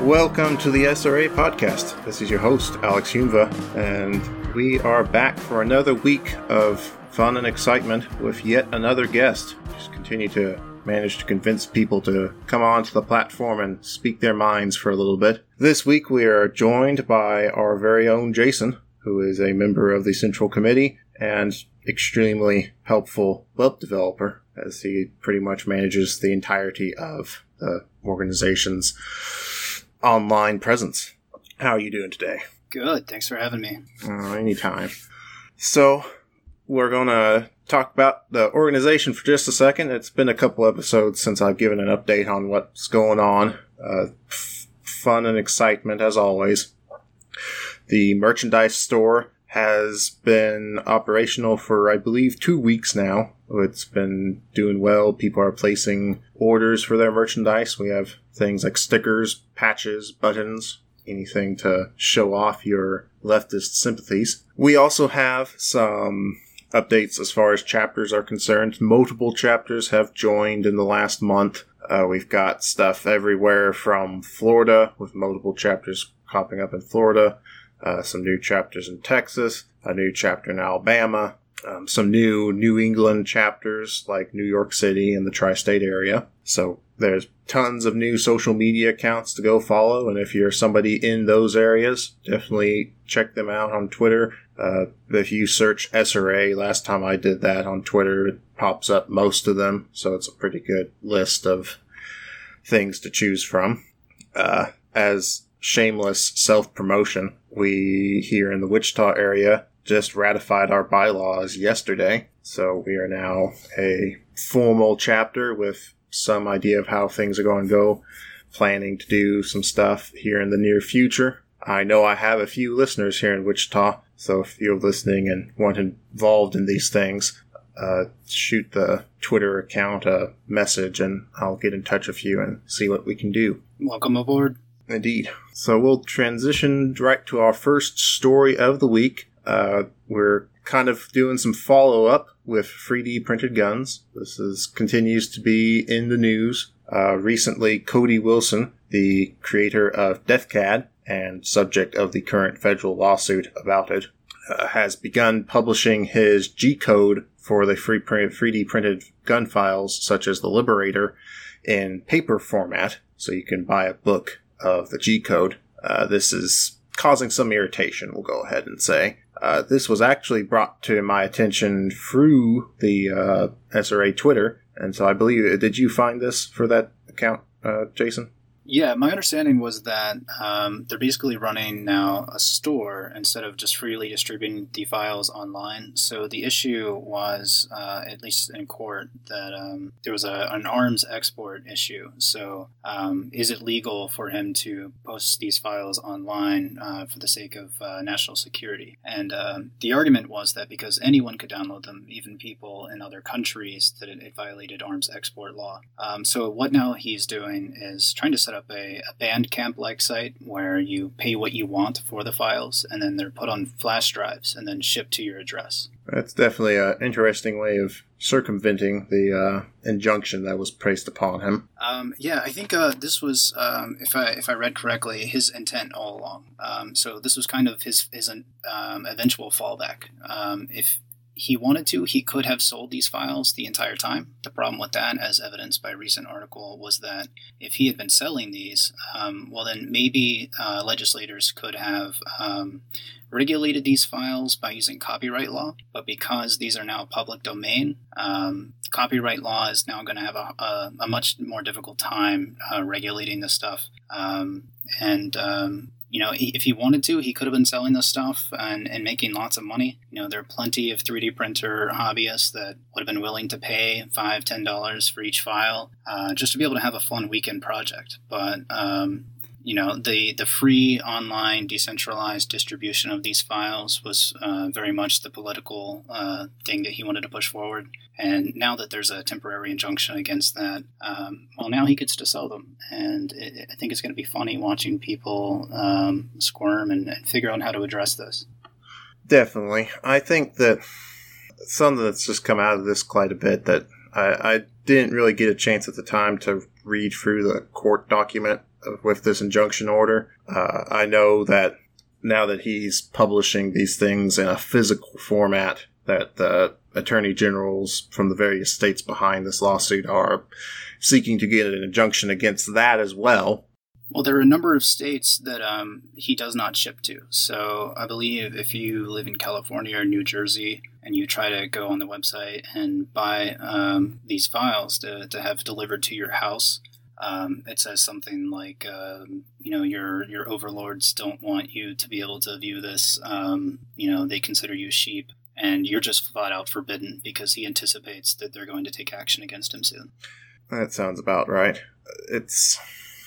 Welcome to the SRA podcast. This is your host, Alex Humva, and we are back for another week of fun and excitement with yet another guest. Just continue to manage to convince people to come onto the platform and speak their minds for a little bit. This week we are joined by our very own Jason, who is a member of the Central Committee and extremely helpful web developer, as he pretty much manages the entirety of the organization's online presence. How are you doing today? Good. Thanks for having me. Anytime. So, we're going to talk about the organization for just a second. It's been a couple episodes since I've given an update on what's going on. Fun and excitement, as always. The merchandise store has been operational for, I believe, 2 weeks now. It's been doing well. People are placing orders for their merchandise. We have things like stickers, patches, buttons, anything to show off your leftist sympathies. We also have some updates as far as chapters are concerned. Multiple chapters have joined in the last month. We've got stuff everywhere from Florida, with multiple chapters popping up in Florida. Some new chapters in Texas, a new chapter in Alabama, some new New England chapters like New York City and the tri-state area. So there's tons of new social media accounts to go follow, and if you're somebody in those areas, definitely check them out on Twitter. If you search SRA, last time I did that on Twitter, it pops up most of them, so it's a pretty good list of things to choose from. As shameless self-promotion, we here in the Wichita area just ratified our bylaws yesterday, so we are now a formal chapter with some idea of how things are going to go, planning to do some stuff here in the near future. I know I have a few listeners here in Wichita, so if you're listening and want involved in these things, shoot the Twitter account a message and I'll get in touch with you and see what we can do. Welcome aboard. Indeed. So we'll transition right to our first story of the week. We're kind of doing some follow-up with 3D printed guns. This continues to be in the news. Recently, Cody Wilson, the creator of DeathCAD and subject of the current federal lawsuit about it, has begun publishing his G-code for the 3D printed gun files, such as the Liberator, in paper format, so you can buy a book of the G-code. This is causing some irritation, we'll go ahead and say. This was actually brought to my attention through the SRA Twitter, and so I believe, did you find this for that account, Jason? Yeah, my understanding was that they're basically running now a store instead of just freely distributing the files online. So the issue was, at least in court, that there was an arms export issue. So is it legal for him to post these files online for the sake of national security? And the argument was that because anyone could download them, even people in other countries, that it violated arms export law. So what now he's doing is trying to set up a Bandcamp-like site where you pay what you want for the files, and then they're put on flash drives and then shipped to your address. That's definitely an interesting way of circumventing the injunction that was placed upon him. Yeah, I think this was, if I read correctly, his intent all along. So this was kind of his eventual fallback. If he wanted to, he could have sold these files the entire time. The problem with that, as evidenced by a recent article, was that if he had been selling these, well then maybe legislators could have regulated these files by using copyright law. But because these are now public domain, copyright law is now going to have a much more difficult time regulating this stuff. You know, if he wanted to, he could have been selling this stuff and making lots of money. You know, there are plenty of 3D printer hobbyists that would have been willing to pay $5, $10 for each file just to be able to have a fun weekend project. But, you know, the free online decentralized distribution of these files was very much the political thing that he wanted to push forward. And now that there's a temporary injunction against that, well, now he gets to sell them. And I think it's going to be funny watching people squirm and figure out how to address this. Definitely. I think that something that's just come out of this quite a bit that I didn't really get a chance at the time to read through the court document with this injunction order. I know that now that he's publishing these things in a physical format, that the attorney generals from the various states behind this lawsuit are seeking to get an injunction against that as well. Well, there are a number of states that he does not ship to. So I believe if you live in California or New Jersey and you try to go on the website and buy these files to have delivered to your house, it says something like, your overlords don't want you to be able to view this. They consider you sheep, and you're just flat out forbidden because he anticipates that they're going to take action against him soon. That sounds about right. It's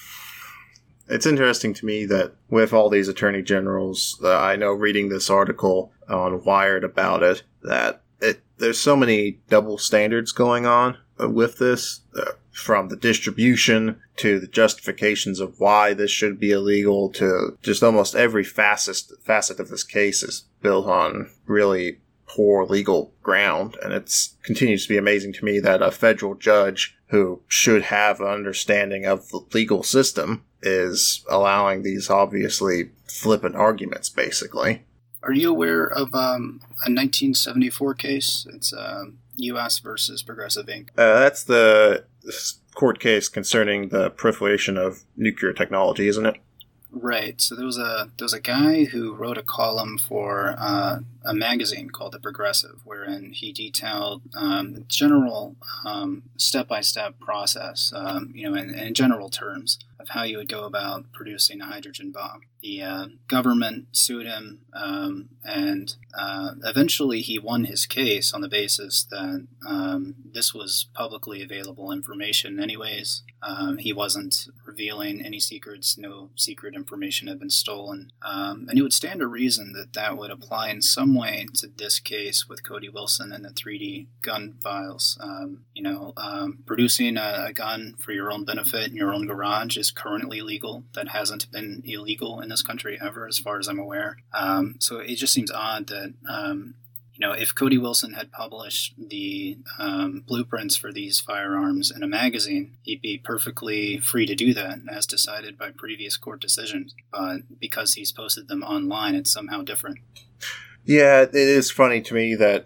interesting to me that with all these attorney generals, I know reading this article on Wired about it, that there's so many double standards going on with this, from the distribution to the justifications of why this should be illegal to just almost every facet of this case is built on really poor legal ground. And it continues to be amazing to me that a federal judge who should have an understanding of the legal system is allowing these obviously flippant arguments, basically. Are you aware of a 1974 case? It's U.S. versus Progressive Inc. That's the court case concerning the proliferation of nuclear technology, isn't it? Right. So there was a guy who wrote a column for a magazine called The Progressive, wherein he detailed the general step-by-step process, in general terms, of how you would go about producing a hydrogen bomb. The government sued him, and eventually he won his case on the basis that this was publicly available information anyways. He wasn't revealing any secrets, no secret information had been stolen. And it would stand to reason that would apply in some way to this case with Cody Wilson and the 3D gun files. Producing a gun for your own benefit in your own garage is currently legal. That hasn't been illegal in this country ever, as far as I'm aware. So it just seems odd that, if Cody Wilson had published the blueprints for these firearms in a magazine, he'd be perfectly free to do that, as decided by previous court decisions. But because he's posted them online, it's somehow different. Yeah, it is funny to me that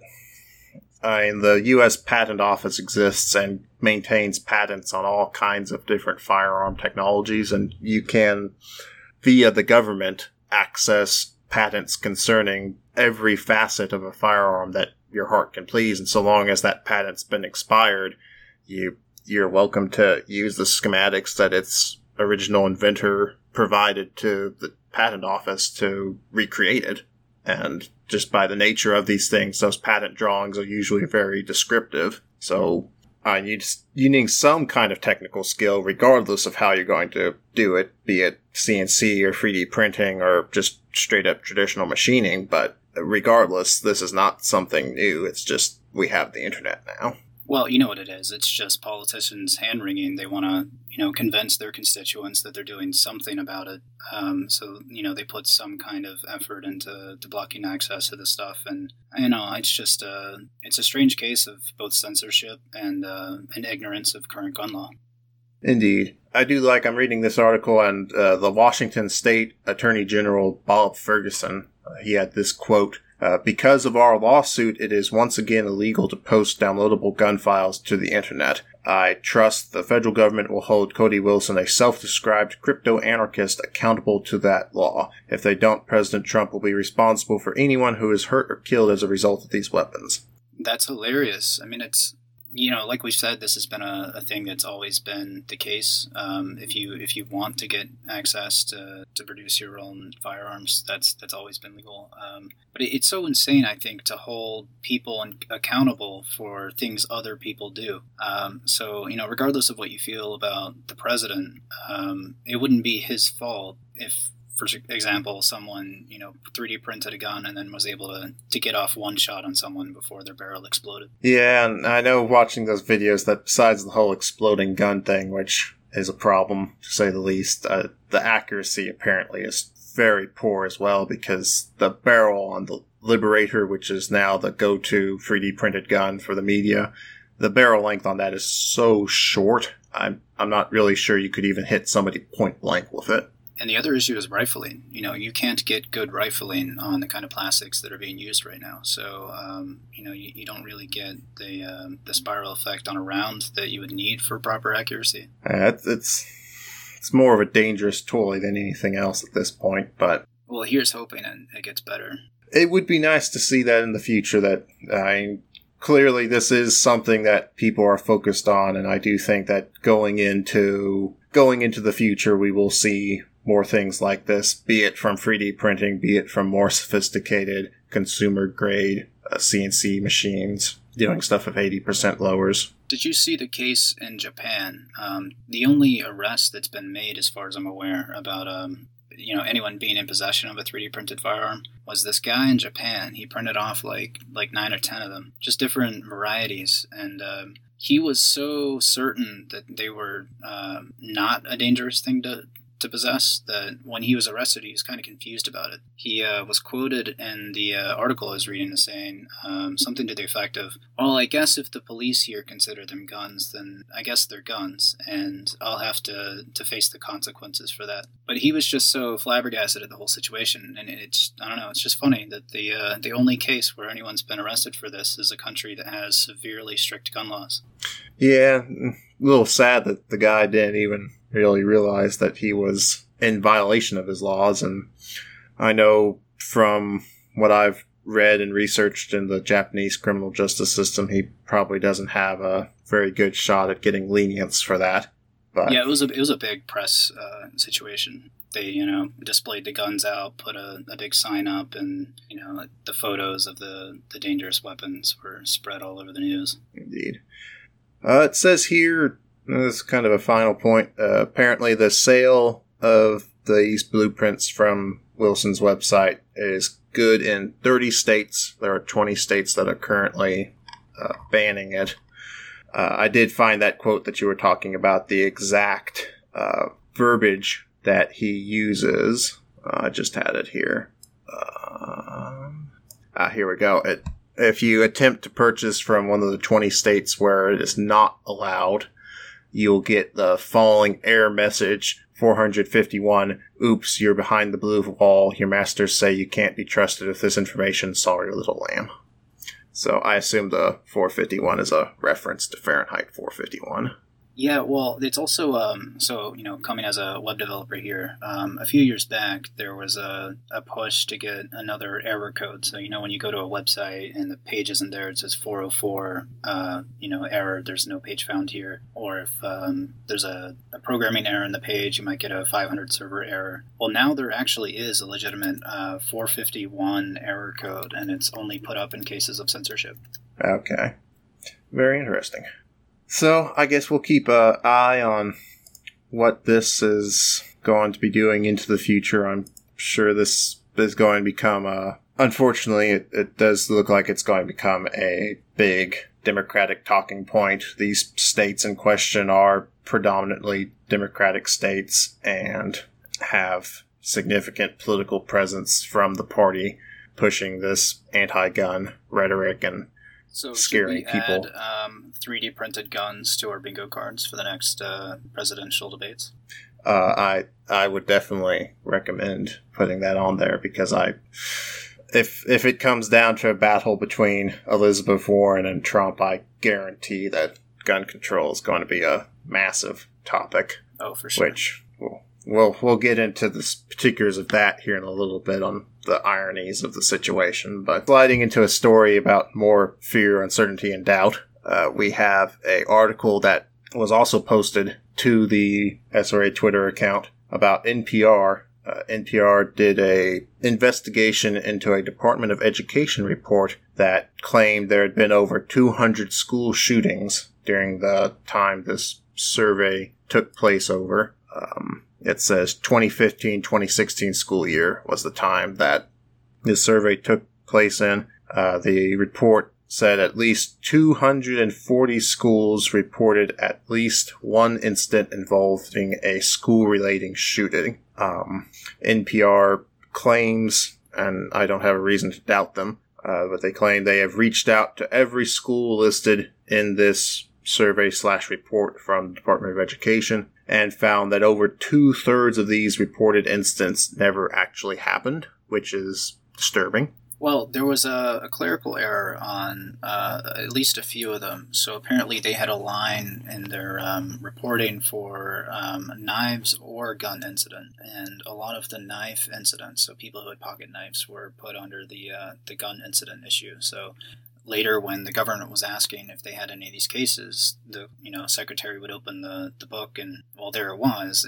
the U.S. Patent Office exists and maintains patents on all kinds of different firearm technologies, and you can, via the government, access patents concerning every facet of a firearm that your heart can please, and so long as that patent's been expired, you're welcome to use the schematics that its original inventor provided to the patent office to recreate it. And just by the nature of these things, those patent drawings are usually very descriptive. So you need some kind of technical skill regardless of how you're going to do it, be it CNC or 3D printing or just straight up traditional machining. But regardless, this is not something new. It's just we have the internet now. Well, you know what it is. It's just politicians hand-wringing. They want to, convince their constituents that they're doing something about it. So, they put some kind of effort into blocking access to the stuff. And, it's just it's a strange case of both censorship and ignorance of current gun law. Indeed. I'm reading this article, and the Washington State Attorney General Bob Ferguson, he had this quote, because of our lawsuit, it is once again illegal to post downloadable gun files to the internet. I trust the federal government will hold Cody Wilson, a self-described crypto-anarchist, accountable to that law. If they don't, President Trump will be responsible for anyone who is hurt or killed as a result of these weapons. That's hilarious. I mean, it's, like we said, this has been a thing that's always been the case. If you want to get access to produce your own firearms, that's always been legal. But it's so insane, I think, to hold people accountable for things other people do. So regardless of what you feel about the president, it wouldn't be his fault if, for example, someone, 3D printed a gun and then was able to get off one shot on someone before their barrel exploded. Yeah, and I know watching those videos that besides the whole exploding gun thing, which is a problem, to say the least, the accuracy apparently is very poor as well, because the barrel on the Liberator, which is now the go-to 3D printed gun for the media, the barrel length on that is so short. I'm not really sure you could even hit somebody point blank with it. And the other issue is rifling. You can't get good rifling on the kind of plastics that are being used right now. So, you don't really get the spiral effect on a round that you would need for proper accuracy. It's more of a dangerous toy than anything else at this point, but... Well, here's hoping it gets better. It would be nice to see that in the future, that, clearly this is something that people are focused on, and I do think that going into the future, we will see more things like this, be it from 3D printing, be it from more sophisticated consumer-grade CNC machines doing stuff with 80% lowers. Did you see the case in Japan? The only arrest that's been made, as far as I'm aware, about anyone being in possession of a 3D printed firearm was this guy in Japan. He printed off like 9 or 10 of them, just different varieties, and he was so certain that they were not a dangerous thing to possess that when he was arrested, he was kind of confused about it. He was quoted in the article I was reading as saying something to the effect of, well, I guess if the police here consider them guns, then I guess they're guns, and I'll have to face the consequences for that. But he was just so flabbergasted at the whole situation, and it's just funny that the only case where anyone's been arrested for this is a country that has severely strict gun laws. Yeah, a little sad that the guy didn't even really realize that he was in violation of his laws. And I know from what I've read and researched in the Japanese criminal justice system, he probably doesn't have a very good shot at getting lenience for that. But yeah, it was a big press situation. They displayed the guns out, put a big sign up, and the photos of the dangerous weapons were spread all over the news. Indeed. It says here, this is kind of a final point, apparently the sale of these blueprints from Wilson's website is good in 30 states. There are 20 states that are currently banning it. I did find that quote that you were talking about, the exact verbiage that he uses. I just had it here. Here we go. If you attempt to purchase from one of the 20 states where it is not allowed, you'll get the following error message, 451, oops, you're behind the blue wall. Your masters say you can't be trusted with this information. Sorry, little lamb. So I assume the 451 is a reference to Fahrenheit 451. Yeah, well, it's also, coming as a web developer here, a few years back, there was a push to get another error code. So, when you go to a website and the page isn't there, it says 404, error, there's no page found here. Or if there's a programming error in the page, you might get a 500 server error. Well, now there actually is a legitimate 451 error code, and it's only put up in cases of censorship. Okay. Very interesting. So, I guess we'll keep an eye on what this is going to be doing into the future. I'm sure this is going to become unfortunately, it does look like it's going to become a big Democratic talking point. These states in question are predominantly Democratic states and have significant political presence from the party pushing this anti-gun rhetoric and scaring people. Should we add 3D printed guns to our bingo cards for the next presidential debates? I would definitely recommend putting that on there because if it comes down to a battle between Elizabeth Warren and Trump, I guarantee that gun control is going to be a massive topic. Oh, for sure. Which we'll get into the particulars of that here in a little bit on the ironies of the situation. But sliding into a story about more fear, uncertainty, and doubt, we have an article that was also posted to the SRA Twitter account about NPR. NPR did a investigation into a Department of Education report that claimed there had been over 200 school shootings during the time this survey took place over. It says 2015-2016 school year was the time that this survey took place in. The report said at least 240 schools reported at least one incident involving a school-relating shooting. NPR claims, and I don't have a reason to doubt them, but they claim they have reached out to every school listed in this survey/report from the Department of Education and found that over 2/3 of these reported incidents never actually happened, which is disturbing. Well, there was a clerical error on at least a few of them. So apparently they had a line in their reporting for knives or gun incident. And a lot of the knife incidents, so people who had pocket knives, were put under the gun incident issue. So later, when the government was asking if they had any of these cases, the secretary would open the book and, well, there it was,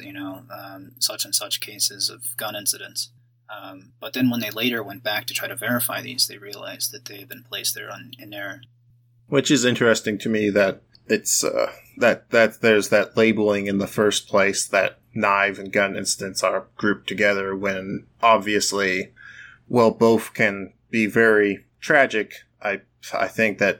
such and such cases of gun incidents. But then when they later went back to try to verify these, they realized that they had been placed there in error. Which is interesting to me that it's that there's that labeling in the first place that knife and gun incidents are grouped together when obviously, well, both can be very tragic. I think that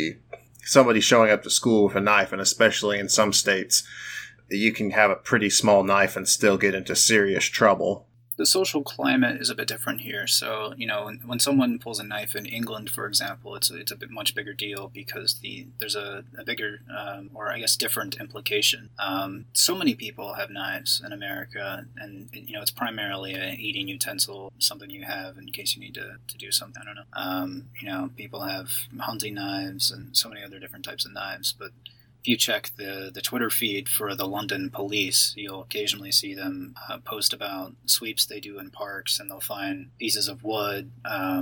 somebody showing up to school with a knife, and especially in some states, you can have a pretty small knife and still get into serious trouble. The social climate is a bit different here. So, when someone pulls a knife in England, for example, it's a much bigger deal because there's a bigger, or I guess different implication. So many people have knives in America, and, it's primarily an eating utensil, something you have in case you need to do something, I don't know. People have hunting knives and so many other different types of knives, but if you check the Twitter feed for the London police, you'll occasionally see them post about sweeps they do in parks, and they'll find pieces of wood,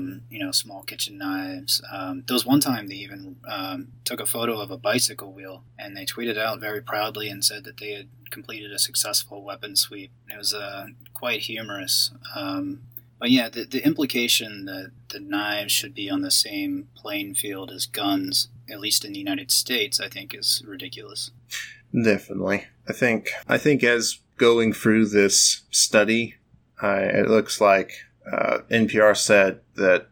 small kitchen knives. There was one time they even took a photo of a bicycle wheel, and they tweeted out very proudly and said that they had completed a successful weapon sweep. It was quite humorous. But yeah, the implication that the knives should be on the same playing field as guns, at least in the United States, I think is ridiculous. Definitely. I think as going through this study, it looks like NPR said that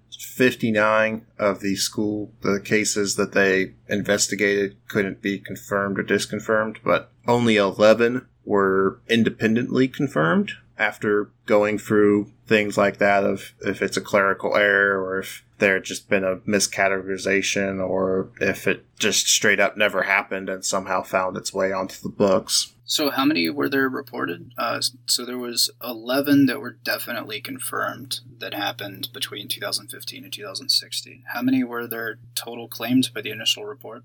59 of the cases that they investigated couldn't be confirmed or disconfirmed, but only 11 were independently confirmed after going through things like that of if it's a clerical error or if there had just been a miscategorization or if it just straight up never happened and somehow found its way onto the books. So how many were there reported? So there was 11 that were definitely confirmed that happened between 2015 and 2016. How many were there total claimed by the initial report?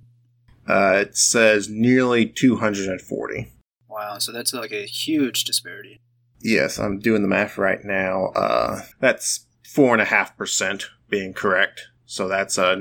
It says nearly 240. Wow, so that's like a huge disparity. Yes, I'm doing the math right now. That's 4.5% being correct. So that's a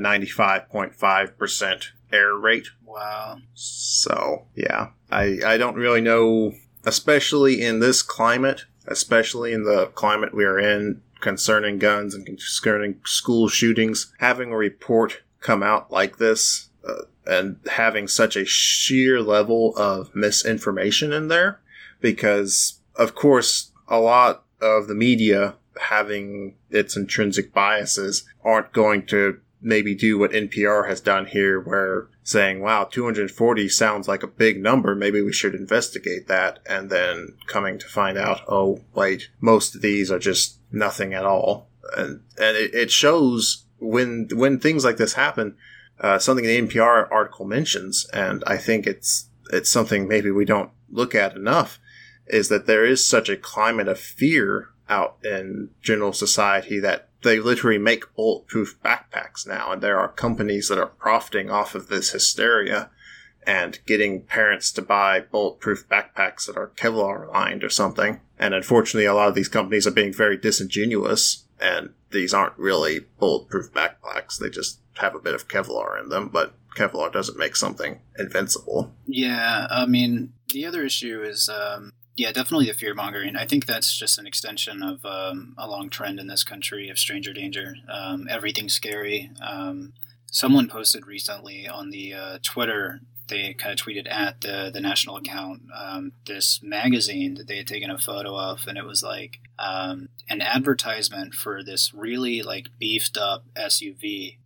95.5% error rate. Wow. So, yeah. I don't really know, especially in this climate, especially in the climate we are in concerning guns and concerning school shootings, having a report come out like this and having such a sheer level of misinformation in there, because of course, a lot of the media, having its intrinsic biases, aren't going to maybe do what NPR has done here, where saying, wow, 240 sounds like a big number, maybe we should investigate that, and then coming to find out, oh, wait, most of these are just nothing at all. And it shows when things like this happen, something the NPR article mentions, and I think it's something maybe we don't look at enough, is that there is such a climate of fear out in general society that they literally make bulletproof backpacks now, and there are companies that are profiting off of this hysteria and getting parents to buy bulletproof backpacks that are Kevlar lined or something. And unfortunately, a lot of these companies are being very disingenuous, and these aren't really bulletproof backpacks. They just have a bit of Kevlar in them, but Kevlar doesn't make something invincible. Yeah, I mean, the other issue is... Yeah, definitely the fear-mongering. I think that's just an extension of a long trend in this country of stranger danger. Everything's scary. Someone posted recently on the Twitter, they kind of tweeted at the national account, this magazine that they had taken a photo of, and it was like an advertisement for this really like beefed up SUV.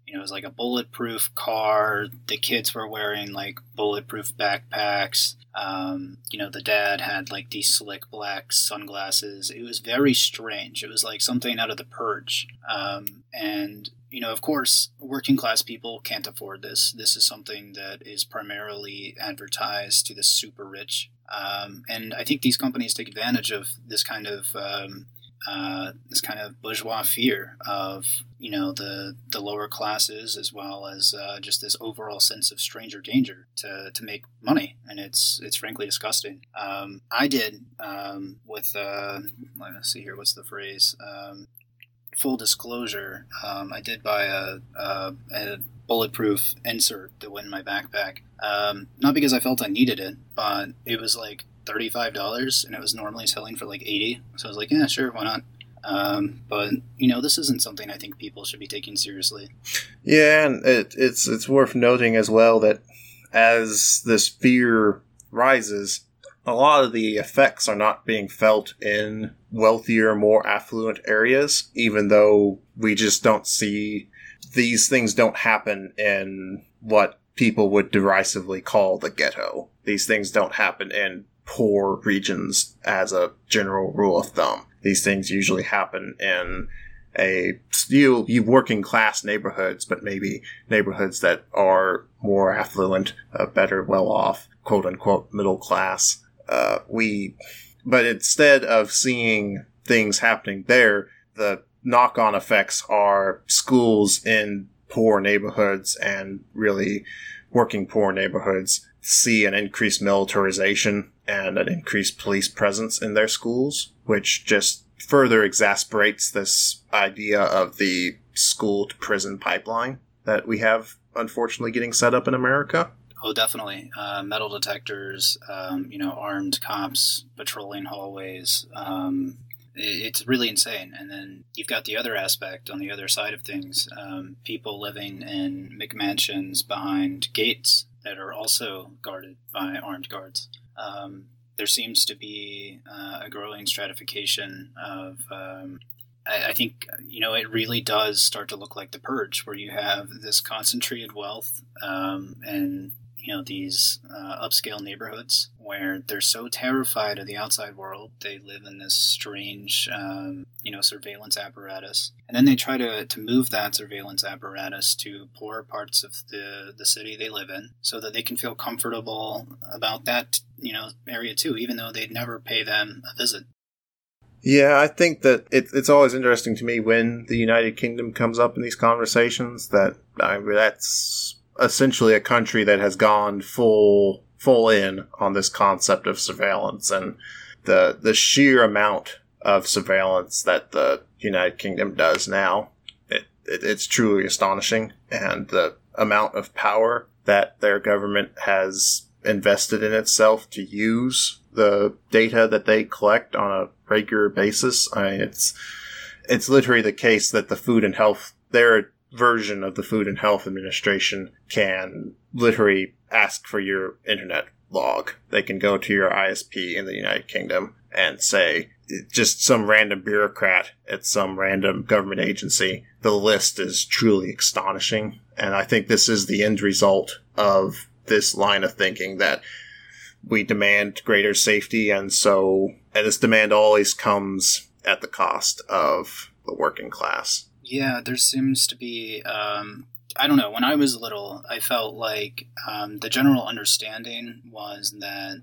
It was like a bulletproof car. The kids were wearing like bulletproof backpacks. The dad had like these slick black sunglasses. It was very strange. It was like something out of The Purge. And of course, working class people can't afford this. This is something that is primarily advertised to the super rich. And I think these companies take advantage of this kind of bourgeois fear of the lower classes, as well as just this overall sense of stranger danger to make money, and it's frankly disgusting. I did with let's see here, what's the phrase? Full disclosure, I did buy a bulletproof insert that went in my backpack. Not because I felt I needed it, but it was like $35 and it was normally selling for like $80. So I was like, yeah, sure, why not? But this isn't something I think people should be taking seriously. Yeah, and it's worth noting as well that as this fear rises, a lot of the effects are not being felt in wealthier, more affluent areas, even though we just don't see these things don't happen in what people would derisively call the ghetto. These things don't happen in poor regions as a general rule of thumb. These things usually happen in you working class neighborhoods, but maybe neighborhoods that are more affluent, better, well off, quote unquote, middle class. But instead of seeing things happening there, the knock-on effects are schools in poor neighborhoods and really working poor neighborhoods see an increased militarization and an increased police presence in their schools, which just further exasperates this idea of the school to prison pipeline that we have unfortunately getting set up in America. Oh, definitely. Metal detectors, armed cops patrolling hallways. It's really insane. And then you've got the other aspect on the other side of things. People living in McMansions behind gates that are also guarded by armed guards. There seems to be a growing stratification of... I think, it really does start to look like The Purge, where you have this concentrated wealth and these upscale neighborhoods where they're so terrified of the outside world. They live in this strange, surveillance apparatus. And then they try to move that surveillance apparatus to poorer parts of the city they live in so that they can feel comfortable about that, area too, even though they'd never pay them a visit. Yeah, I think that it's always interesting to me when the United Kingdom comes up in these conversations that that's essentially a country that has gone full in on this concept of surveillance, and the sheer amount of surveillance that the United Kingdom does now, it's truly astonishing, and the amount of power that their government has invested in itself to use the data that they collect on a regular basis. I mean, it's literally the case that the Food and Health, their version of the Food and Health Administration, can literally ask for your internet log. They can go to your ISP in the United Kingdom and say, just some random bureaucrat at some random government agency. The list is truly astonishing. And I think this is the end result of this line of thinking, that we demand greater safety, and this demand always comes at the cost of the working class. Yeah, there seems to be, I don't know, when I was little, I felt like the general understanding was that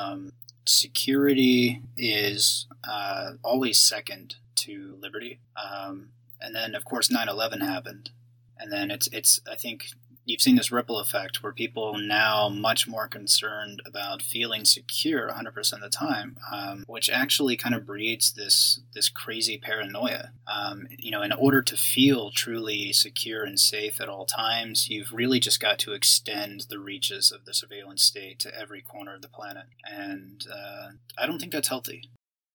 security is always second to liberty. And then, of course, 9/11 happened. And then it's I think you've seen this ripple effect where people are now much more concerned about feeling secure 100% of the time, which actually kind of breeds this crazy paranoia. In order to feel truly secure and safe at all times, you've really just got to extend the reaches of the surveillance state to every corner of the planet. And I don't think that's healthy.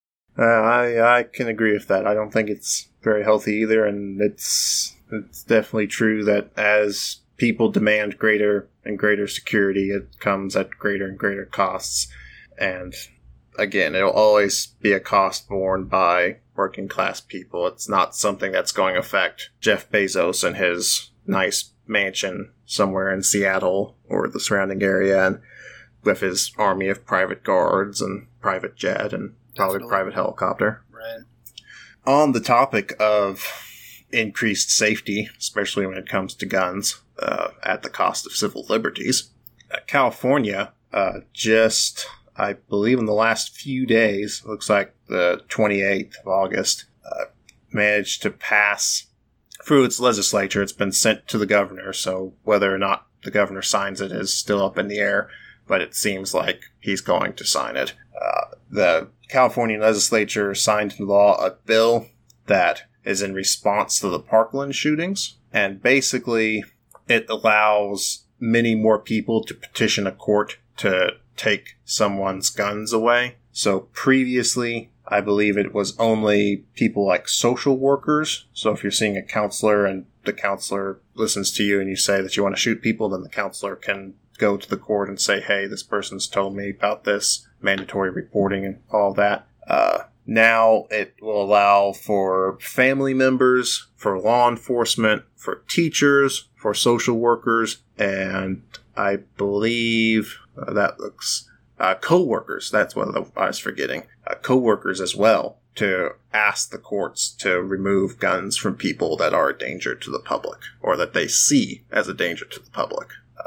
I can agree with that. I don't think it's very healthy either, and it's definitely true that as people demand greater and greater security, it comes at greater and greater costs. And again, it'll always be a cost borne by working class people. It's not something that's going to affect Jeff Bezos and his nice mansion somewhere in Seattle or the surrounding area, and with his army of private guards and private jet and probably Definitely. private helicopter. Right. On the topic of increased safety, especially when it comes to guns, at the cost of civil liberties, California just, I believe in the last few days, looks like the 28th of August, managed to pass through its legislature. It's been sent to the governor, so whether or not the governor signs it is still up in the air, but it seems like he's going to sign it. The California legislature signed into law a bill that is in response to the Parkland shootings, and basically it allows many more people to petition a court to take someone's guns away. So previously, I believe it was only people like social workers. So if you're seeing a counselor and the counselor listens to you and you say that you want to shoot people, then the counselor can go to the court and say, hey, this person's told me about this, mandatory reporting and all that. Now it will allow for family members, for law enforcement, for teachers, for social workers, and I believe that looks co-workers. That's what I was forgetting. Co-workers as well, to ask the courts to remove guns from people that are a danger to the public or that they see as a danger to the public.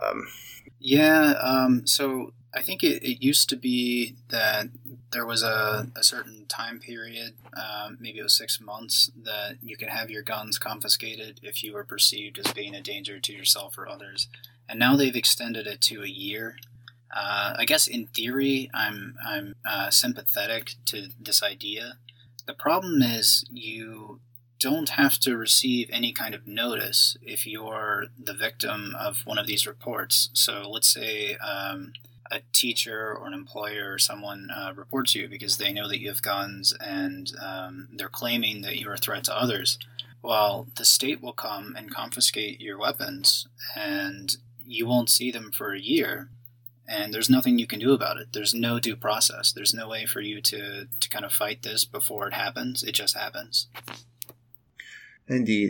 So I think it used to be that there was a certain time period, maybe it was 6 months, that you could have your guns confiscated if you were perceived as being a danger to yourself or others. And now they've extended it to a year. I guess in theory, I'm sympathetic to this idea. The problem is you don't have to receive any kind of notice if you're the victim of one of these reports. So let's say a teacher or an employer or someone reports you because they know that you have guns and they're claiming that you're a threat to others. Well, the state will come and confiscate your weapons and you won't see them for a year. And there's nothing you can do about it. There's no due process. There's no way for you to kind of fight this before it happens. It just happens. Indeed,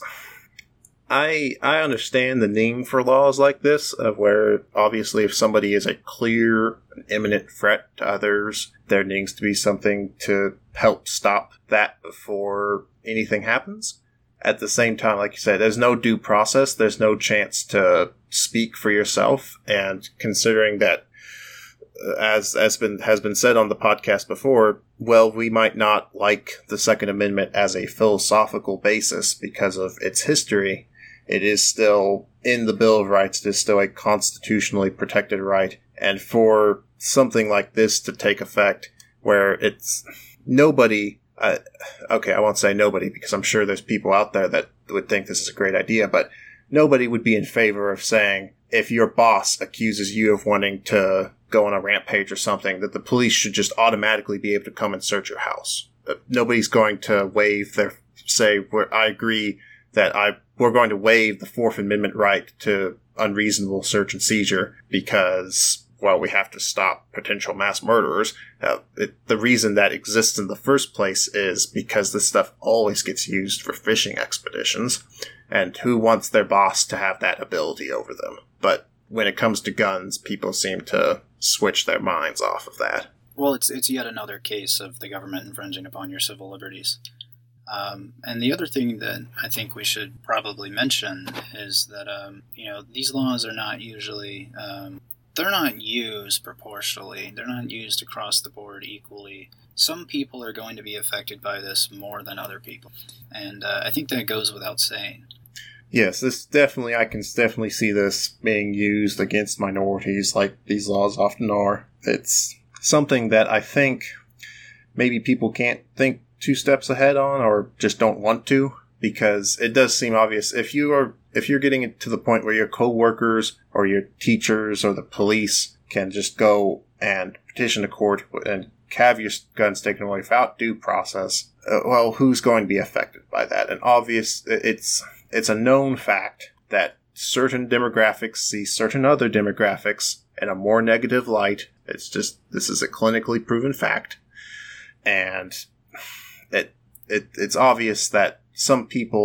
I understand the need for laws like this, of where obviously if somebody is a clear, imminent threat to others, there needs to be something to help stop that before anything happens. At the same time, like you said, there's no due process. There's no chance to speak for yourself. And considering that, as has been said on the podcast before, well, we might not like the Second Amendment as a philosophical basis because of its history. It is still in the Bill of Rights. It is still a constitutionally protected right. And for something like this to take effect, where it's nobody. Okay, I won't say nobody because I'm sure there's people out there that would think this is a great idea, but nobody would be in favor of saying if your boss accuses you of wanting to go on a rampage or something, that the police should just automatically be able to come and search your house. Nobody's going to I agree that we're going to waive the Fourth Amendment right to unreasonable search and seizure because, well, we have to stop potential mass murderers. The reason that exists in the first place is because this stuff always gets used for fishing expeditions, and who wants their boss to have that ability over them? But when it comes to guns, people seem to switch their minds off of that. Well, it's yet another case of the government infringing upon your civil liberties. And the other thing that I think we should probably mention is that, these laws are not usually... they're not used proportionally. They're not used across the board equally. Some people are going to be affected by this more than other people. And I think that goes without saying. Yes, I can definitely see this being used against minorities like these laws often are. It's something that I think maybe people can't think 2 steps ahead on or just don't want to, because it does seem obvious. If you're getting it to the point where your co-workers or your teachers or the police can just go and petition a court and have your guns taken away without due process, well, who's going to be affected by that? And it's a known fact that certain demographics see certain other demographics in a more negative light. This is a clinically proven fact. And it's obvious that some people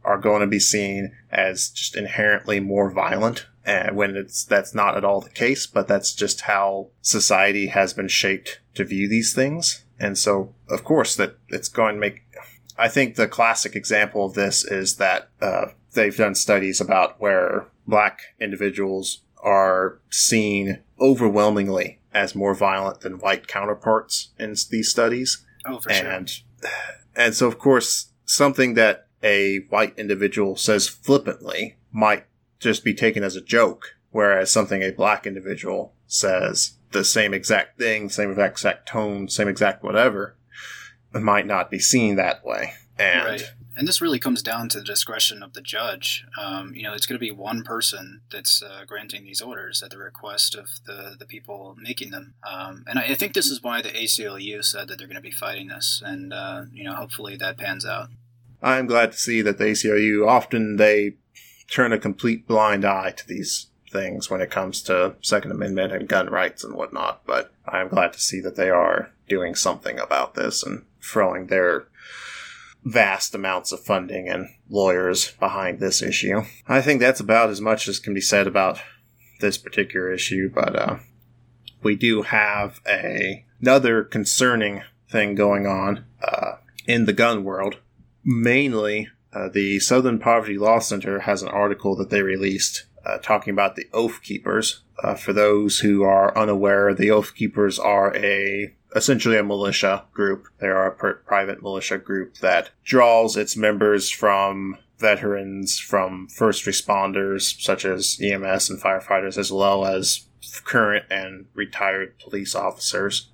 are going to be seen as just inherently more violent, and when that's not at all the case, but that's just how society has been shaped to view these things. And so, of course, that it's going to make... I think the classic example of this is that they've done studies about where black individuals are seen overwhelmingly as more violent than white counterparts in these studies. Oh, for sure. And so, of course, something that a white individual says flippantly might just be taken as a joke, whereas something a black individual says, the same exact thing, same exact tone, same exact whatever, might not be seen that way. And right. And this really comes down to the discretion of the judge. It's going to be one person that's granting these orders at the request of the people making them. And I think this is why the ACLU said that they're going to be fighting this. And, hopefully that pans out. I'm glad to see that the ACLU, often they turn a complete blind eye to these things when it comes to Second Amendment and gun rights and whatnot. But I'm glad to see that they are doing something about this and throwing their vast amounts of funding and lawyers behind this issue. I think that's about as much as can be said about this particular issue, but we do have another concerning thing going on in the gun world. Mainly, the Southern Poverty Law Center has an article that they released talking about the Oath Keepers. For those who are unaware, the Oath Keepers are essentially a militia group. They are a private militia group that draws its members from veterans, from first responders, such as EMS and firefighters, as well as current and retired police officers.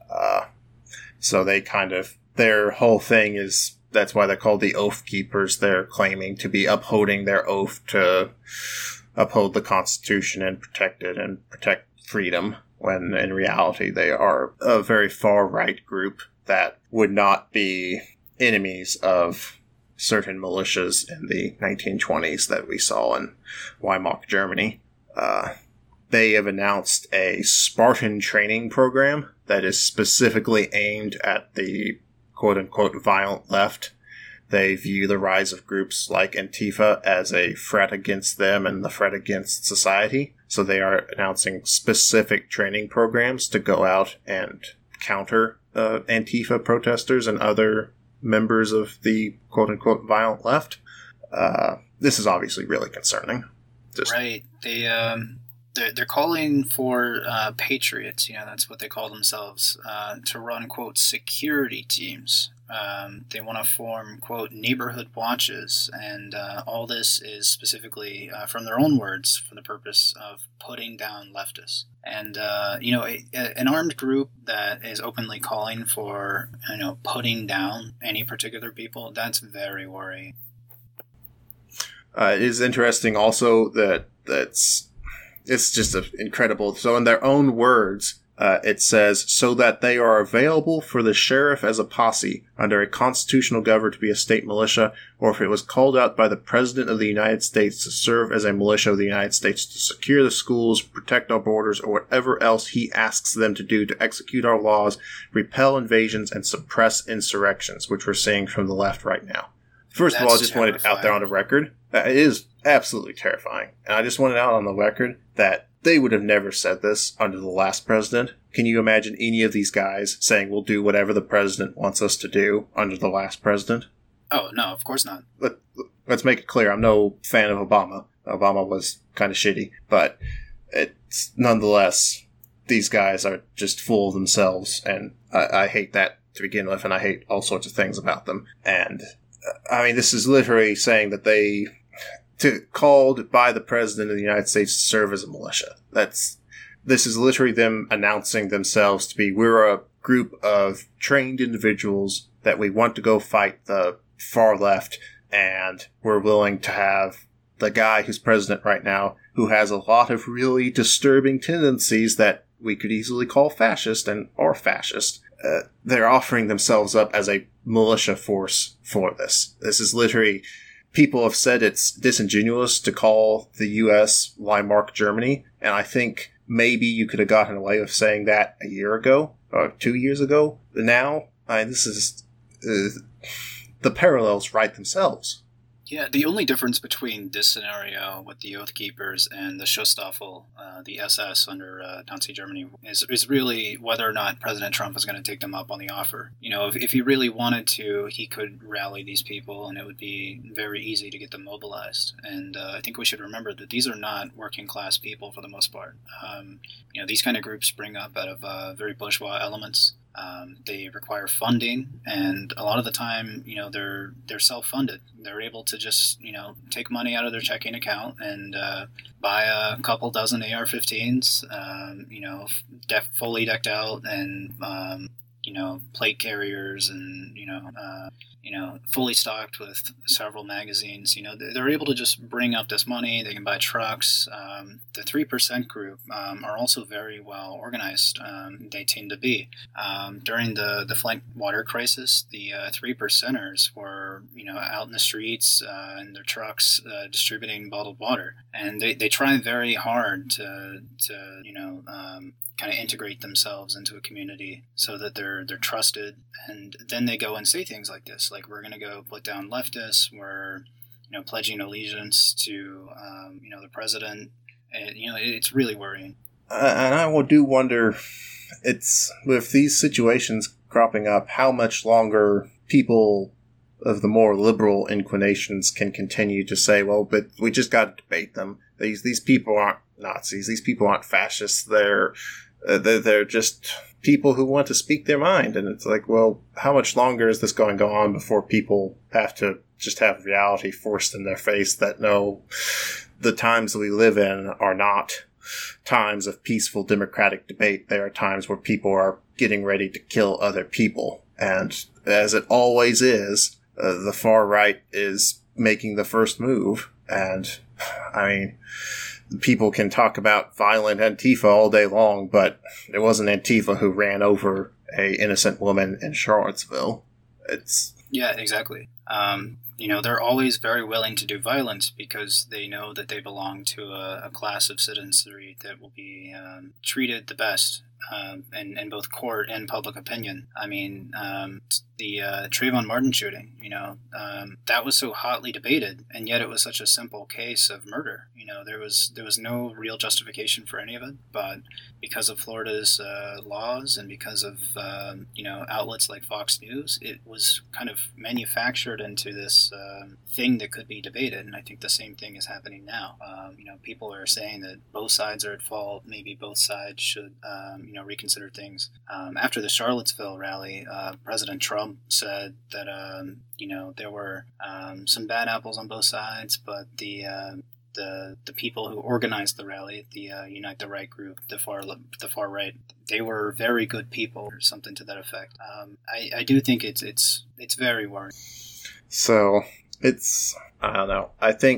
So they their whole thing is, that's why they're called the Oath Keepers. They're claiming to be upholding their oath to uphold the Constitution and protect it and protect freedom, when in reality they are a very far-right group that would not be enemies of certain militias in the 1920s that we saw in Weimar, Germany. They have announced a Spartan training program that is specifically aimed at the quote-unquote violent left. They view the rise of groups like Antifa as a threat against them and the threat against society. So they are announcing specific training programs to go out and counter Antifa protesters and other members of the quote-unquote violent left. This is obviously really concerning. Right. They're calling for patriots, that's what they call themselves, to run, quote, security teams. They want to form, quote, neighborhood watches, and all this is specifically, from their own words, for the purpose of putting down leftists. And, an armed group that is openly calling for, putting down any particular people, that's very worrying. It is interesting also that it's just incredible. So in their own words, it says, so that they are available for the sheriff as a posse under a constitutional government to be a state militia, or if it was called out by the President of the United States to serve as a militia of the United States to secure the schools, protect our borders, or whatever else he asks them to do to execute our laws, repel invasions, and suppress insurrections, which we're seeing from the left right now. First of all, I just wanted it out there on the record. It is absolutely terrifying. And I just wanted out on the record that they would have never said this under the last president. Can you imagine any of these guys saying we'll do whatever the president wants us to do under the last president? Oh, no, of course not. Let's make it clear. I'm no fan of Obama. Obama was kind of shitty. But it's nonetheless, these guys are just full of themselves. And I hate that to begin with. And I hate all sorts of things about them. And this is literally saying that they called by the President of the United States to serve as a militia. This is literally them announcing themselves to be, we're a group of trained individuals that we want to go fight the far left, and we're willing to have the guy who's president right now, who has a lot of really disturbing tendencies that we could easily call fascist and are fascist. They're offering themselves up as a militia force for this. This is literally... People have said it's disingenuous to call the U.S. Weimar Germany, and I think maybe you could have gotten away with saying that a year ago, or 2 years ago. Now, this is... the parallels write themselves. Yeah, the only difference between this scenario with the Oath Keepers and the Schutzstaffel, the SS under Nazi Germany, is really whether or not President Trump is going to take them up on the offer. If he really wanted to, he could rally these people, and it would be very easy to get them mobilized. And I think we should remember that these are not working class people for the most part. These kind of groups spring up out of very bourgeois elements. They require funding, and a lot of the time, they're self-funded. They're able to just, take money out of their checking account and buy a couple dozen AR-15s, fully decked out, and plate carriers, and fully stocked with several magazines. They're able to just bring up this money. They can buy trucks. The 3% group are also very well organized. They tend to be. During the Flint water crisis, the 3%ers were out in the streets in their trucks distributing bottled water, and they try very hard to kind of integrate themselves into a community so that they're trusted. And then they go and say things like this, like, we're going to go put down leftists, we're pledging allegiance to the president. It's really worrying. And I do wonder, it's with these situations cropping up, how much longer people of the more liberal inclinations can continue to say, well, but we just got to debate them. These people aren't Nazis. These people aren't fascists. They're just people who want to speak their mind. And it's like, well, how much longer is this going to go on before people have to just have reality forced in their face that no, the times we live in are not times of peaceful democratic debate. There are times where people are getting ready to kill other people. And as it always is, the far right is making the first move. And I mean, people can talk about violent Antifa all day long, but it wasn't Antifa who ran over a innocent woman in Charlottesville. Yeah, exactly. They're always very willing to do violence because they know that they belong to a class of citizenry that will be treated the best in both court and public opinion. I mean, the Trayvon Martin shooting, that was so hotly debated, and yet it was such a simple case of murder. There was no real justification for any of it, but because of Florida's laws and because of outlets like Fox News, it was kind of manufactured into this thing that could be debated. And I think the same thing is happening now. People are saying that both sides are at fault. Maybe both sides should reconsider things. After the Charlottesville rally, President Trump said that there were some bad apples on both sides, but the people who organized the rally, the Unite the Right group, the far right, they were very good people, or something to that effect. I do think it's very worrying. So I don't know.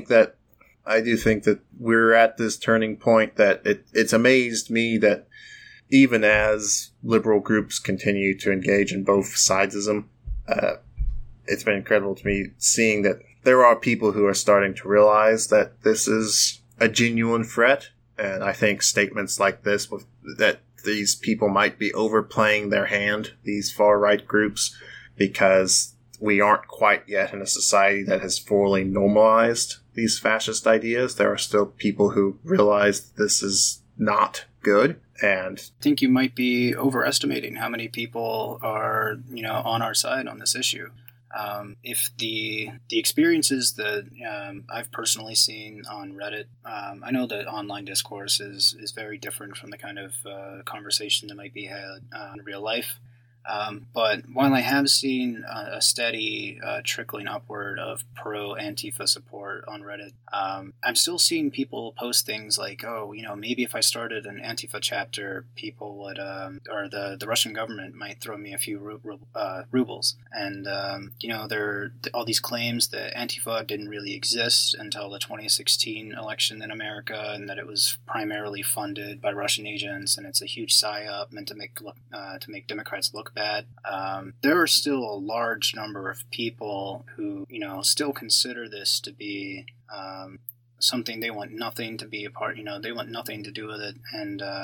I do think that we're at this turning point that it's amazed me that even as liberal groups continue to engage in both sidesism, it's been incredible to me seeing that there are people who are starting to realize that this is a genuine threat. And I think statements like this, that these people might be overplaying their hand, these far-right groups, because we aren't quite yet in a society that has fully normalized these fascist ideas. There are still people who realize this is not good. And I think you might be overestimating how many people are, on our side on this issue. If the experiences that I've personally seen on Reddit, I know that online discourse is very different from the kind of conversation that might be had in real life. But while I have seen a steady trickling upward of pro-Antifa support on Reddit, I'm still seeing people post things like, oh, maybe if I started an Antifa chapter, people would, or the Russian government might throw me a few rubles. And, there are all these claims that Antifa didn't really exist until the 2016 election in America, and that it was primarily funded by Russian agents, and it's a huge psyop meant to make Democrats look bad. There are still a large number of people who, still consider this to be something they want nothing to be a part. They want nothing to do with it, and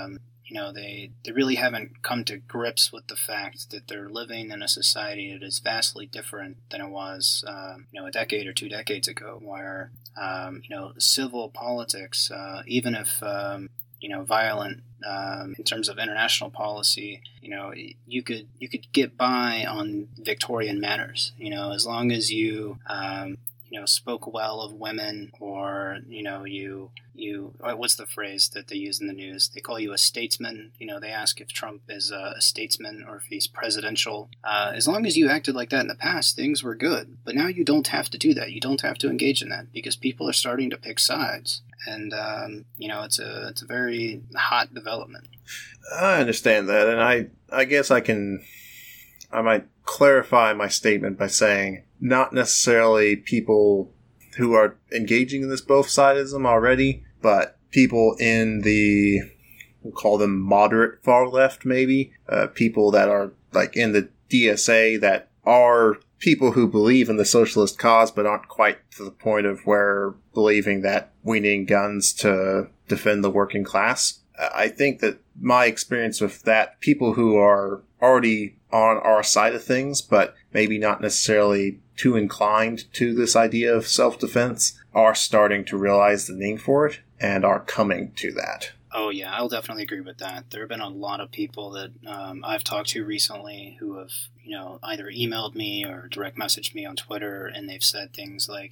they really haven't come to grips with the fact that they're living in a society that is vastly different than it was, a decade or 2 decades ago, where, civil politics, even if, violent, in terms of international policy, you could get by on Victorian manners, as long as you, spoke well of women, or, what's the phrase that they use in the news? They call you a statesman. They ask if Trump is a statesman or if he's presidential. As long as you acted like that in the past, things were good. But now you don't have to do that. You don't have to engage in that, because people are starting to pick sides. And, it's a very hot development. I understand that. And I guess I might clarify my statement by saying not necessarily people who are engaging in this both-sidism already, but people in the, we'll call them moderate far left, maybe, people that are like in the DSA, that are people who believe in the socialist cause but aren't quite to the point of where believing that we need guns to defend the working class. I think that my experience with that, people who are already on our side of things, but maybe not necessarily too inclined to this idea of self-defense, are starting to realize the need for it and are coming to that. Oh, yeah, I'll definitely agree with that. There have been a lot of people that I've talked to recently who have, either emailed me or direct messaged me on Twitter, and they've said things like,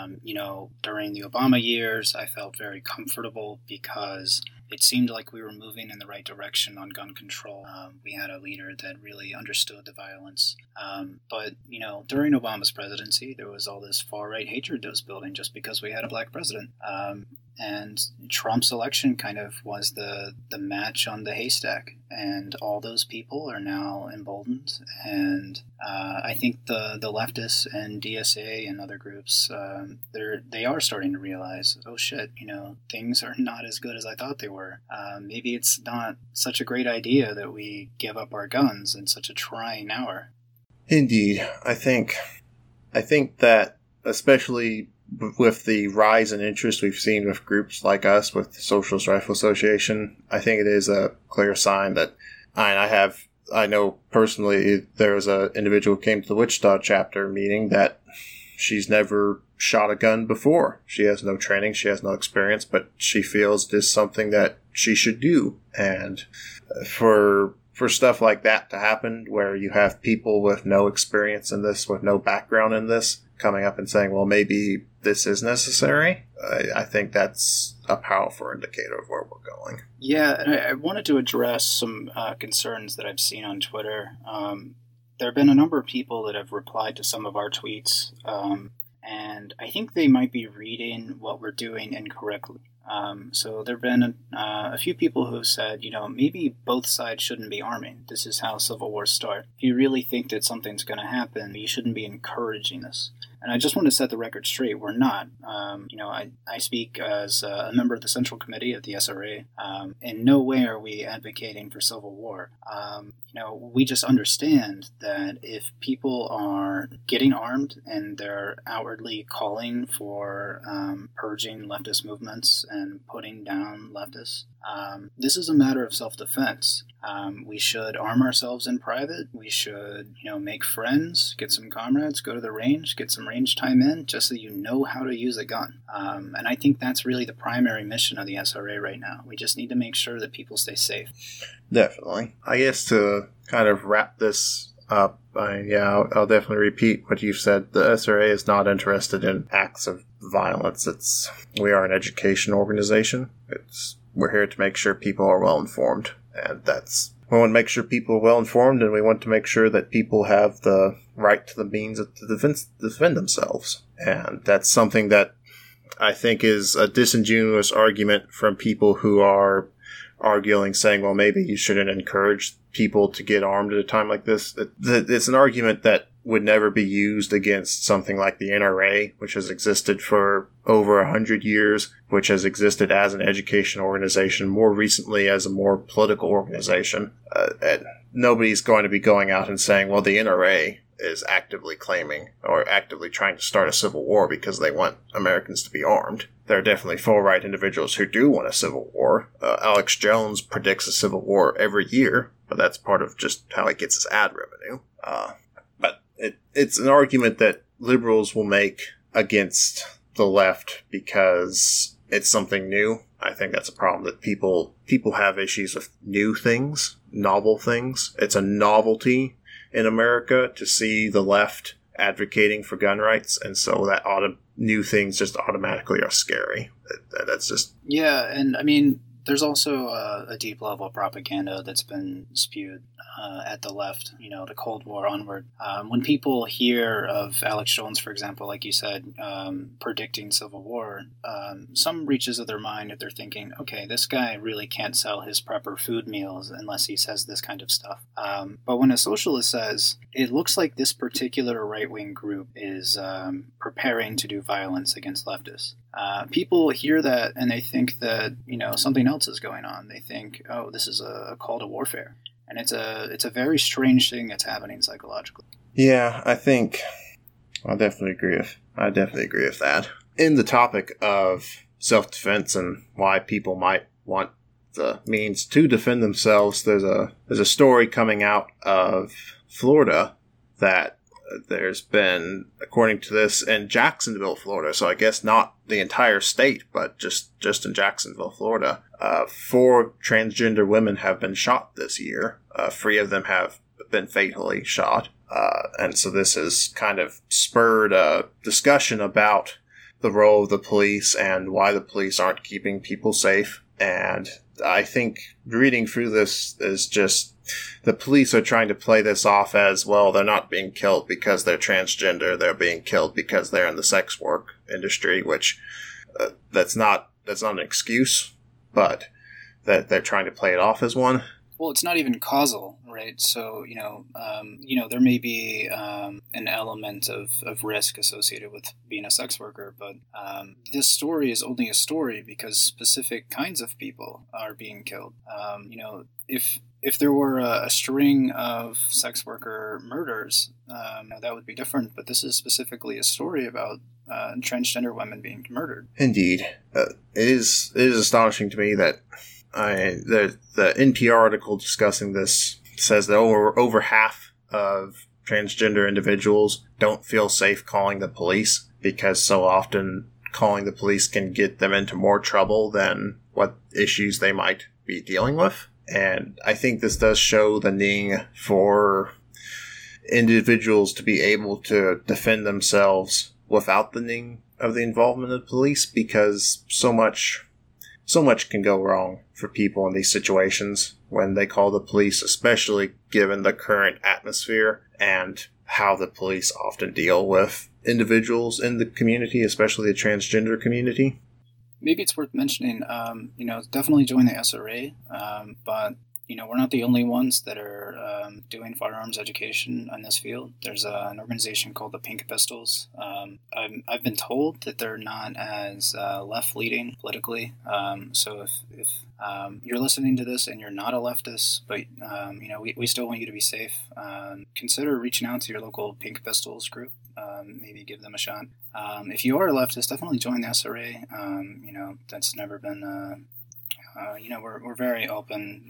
during the Obama years, I felt very comfortable because it seemed like we were moving in the right direction on gun control. We had a leader that really understood the violence. But during Obama's presidency, there was all this far-right hatred that was building just because we had a black president. And Trump's election kind of was the match on the haystack. And all those people are now emboldened. And I think the leftists and DSA and other groups, they are starting to realize, oh shit, things are not as good as I thought they were. Maybe it's not such a great idea that we give up our guns in such a trying hour. Indeed. I think that, especially with the rise in interest we've seen with groups like us, with the Socialist Rifle Association, I think it is a clear sign that I know personally there was an individual who came to the Wichita chapter meeting that she's never shot a gun before. She has no training, she has no experience, but she feels it is something that she should do. And for stuff like that to happen, where you have people with no experience in this, with no background in this, coming up and saying, well, maybe this is necessary, I think that's a powerful indicator of where we're going. Yeah, and I wanted to address some concerns that I've seen on Twitter. There have been a number of people that have replied to some of our tweets, and I think they might be reading what we're doing incorrectly. So there have been a few people who have said, maybe both sides shouldn't be arming. This is how civil wars start. If you really think that something's going to happen, you shouldn't be encouraging this. And I just want to set the record straight. We're not. I speak as a member of the Central Committee of the SRA. In no way are we advocating for civil war. We just understand that if people are getting armed and they're outwardly calling for purging leftist movements and putting down leftists, this is a matter of self-defense. We should arm ourselves in private. We should, make friends, get some comrades, go to the range, get some range time in, just so you know how to use a gun. And I think that's really the primary mission of the SRA right now. We just need to make sure that people stay safe. Definitely. I guess to kind of wrap this up, I'll definitely repeat what you've said. The SRA is not interested in acts of violence. We are an education organization. We're here to make sure people are well informed, and we want to make sure people are well informed, and we want to make sure that people have the right to the means to defend themselves. And that's something that I think is a disingenuous argument from people who are arguing, saying, well, maybe you shouldn't encourage people to get armed at a time like this. It's an argument that would never be used against something like the NRA, which has existed for over 100 years, which has existed as an education organization, more recently as a more political organization. And nobody's going to be going out and saying, well, the NRA is actively claiming or actively trying to start a civil war because they want Americans to be armed. there are definitely far-right individuals who do want a civil war. Alex Jones predicts a civil war every year, but that's part of just how he gets his ad revenue. But it's an argument that liberals will make against the left because it's something new. I think that's a problem that people have issues with new things, novel things. It's a novelty in America to see the left advocating for gun rights, and so that new things just automatically are scary. That's just... Yeah, and I mean, there's also a deep level of propaganda that's been spewed at the left, the Cold War onward. When people hear of Alex Jones, for example, like you said, predicting civil war, some reaches of their mind if they're thinking, okay, this guy really can't sell his prepper food meals unless he says this kind of stuff. But when a socialist says, it looks like this particular right-wing group is preparing to do violence against leftists, people hear that and they think that, something else is going on. They think, oh, this is a call to warfare. And it's a very strange thing that's happening psychologically. Yeah, I think I definitely agree with that. In the topic of self-defense and why people might want the means to defend themselves, there's a story coming out of Florida that there's been, according to this, in Jacksonville, Florida, so I guess not the entire state, but just in Jacksonville, Florida, 4 transgender women have been shot this year. 3 of them have been fatally shot. And so this has kind of spurred a discussion about the role of the police and why the police aren't keeping people safe. And I think reading through this is just... the police are trying to play this off as, well, they're not being killed because they're transgender. They're being killed because they're in the sex work industry, which that's not an excuse, but that they're trying to play it off as one. Well, it's not even causal, right? So, there may be an element of risk associated with being a sex worker, but this story is only a story because specific kinds of people are being killed. If there were a string of sex worker murders, that would be different. But this is specifically a story about transgender women being murdered. Indeed. It is astonishing to me that the NPR article discussing this says that over half of transgender individuals don't feel safe calling the police because so often calling the police can get them into more trouble than what issues they might be dealing with. And I think this does show the need for individuals to be able to defend themselves without the need of the involvement of the police, because so much can go wrong for people in these situations when they call the police, especially given the current atmosphere and how the police often deal with individuals in the community, especially the transgender community. Maybe it's worth mentioning, definitely join the SRA, but, we're not the only ones that are doing firearms education in this field. There's an organization called the Pink Pistols. I've been told that they're not as left-leaning politically, so if you're listening to this and you're not a leftist, but, we still want you to be safe, consider reaching out to your local Pink Pistols group. Maybe give them a shot. If you are a leftist, definitely join the SRA. That's never been, we're very open.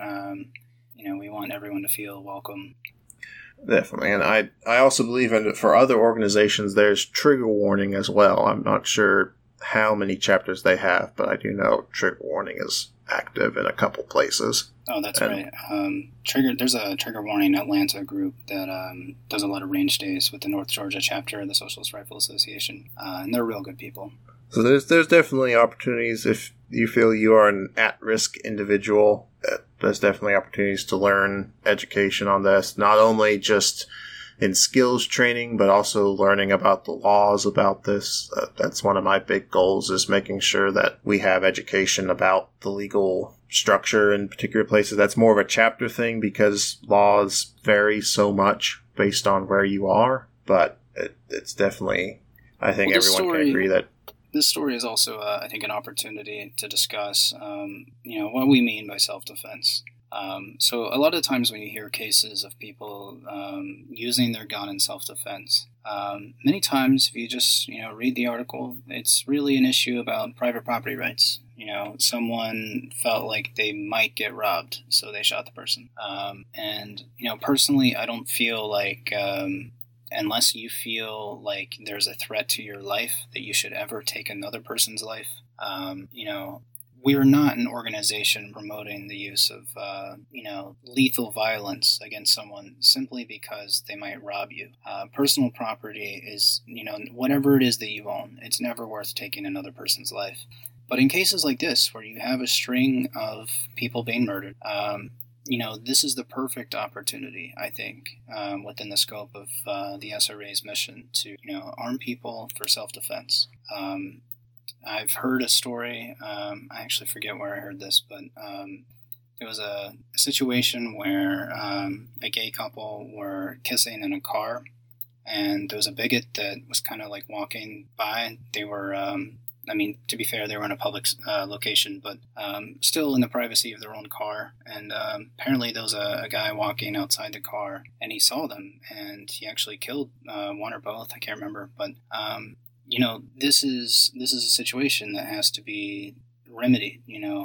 We want everyone to feel welcome. Definitely. And I also believe for other organizations, there's trigger warning as well. I'm not sure how many chapters they have, but I do know trigger warning is active in a couple places. Oh, that's right. There's a Trigger Warning Atlanta group that does a lot of range days with the North Georgia chapter of the Socialist Rifle Association, and they're real good people. So there's definitely opportunities if you feel you are an at-risk individual. There's definitely opportunities to learn education on this, not only just in skills training, but also learning about the laws about this. That's one of my big goals, is making sure that we have education about the legal structure in particular places. That's more of a chapter thing because laws vary so much based on where you are, but it's definitely, I think everyone can agree that this story is also, I think, an opportunity to discuss, what we mean by self-defense. So a lot of times when you hear cases of people using their gun in self-defense, many times if you just read the article, it's really an issue about private property rights. Someone felt like they might get robbed, so they shot the person. And personally, I don't feel like unless you feel like there's a threat to your life that you should ever take another person's life. We are not an organization promoting the use of, lethal violence against someone simply because they might rob you. Personal property is, whatever it is that you own, it's never worth taking another person's life. But in cases like this, where you have a string of people being murdered, this is the perfect opportunity, I think, within the scope of the SRA's mission to, arm people for self-defense. I've heard a story, I actually forget where I heard this, but there was a situation where a gay couple were kissing in a car, and there was a bigot that was kind of like walking by. They were, to be fair, they were in a public location, but still in the privacy of their own car. And apparently there was a guy walking outside the car, and he saw them, and he actually killed one or both, I can't remember, but this is a situation that has to be remedied.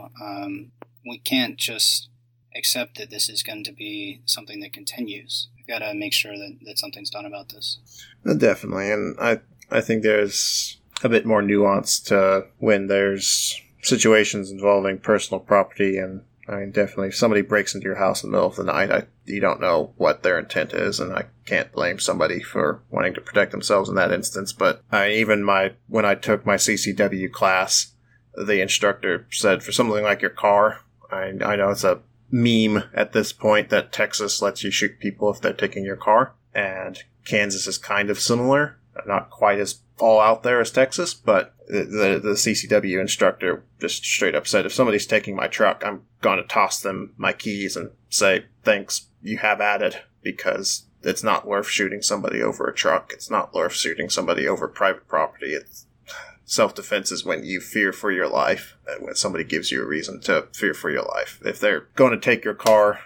We can't just accept that this is going to be something that continues. We've got to make sure that something's done about this. Definitely, and I think there's a bit more nuance to when there's situations involving personal property, and I mean, definitely, if somebody breaks into your house in the middle of the night, you don't know what their intent is, and I can't blame somebody for wanting to protect themselves in that instance. But when I took my CCW class, the instructor said, for something like your car, I know it's a meme at this point that Texas lets you shoot people if they're taking your car, and Kansas is kind of similar, not quite as all out there as Texas, but the CCW instructor just straight up said, if somebody's taking my truck, I'm going to toss them my keys and say, thanks, you have at it, because it's not worth shooting somebody over a truck. It's not worth shooting somebody over private property. Self-defense is when you fear for your life, when somebody gives you a reason to fear for your life. If they're going to take your car,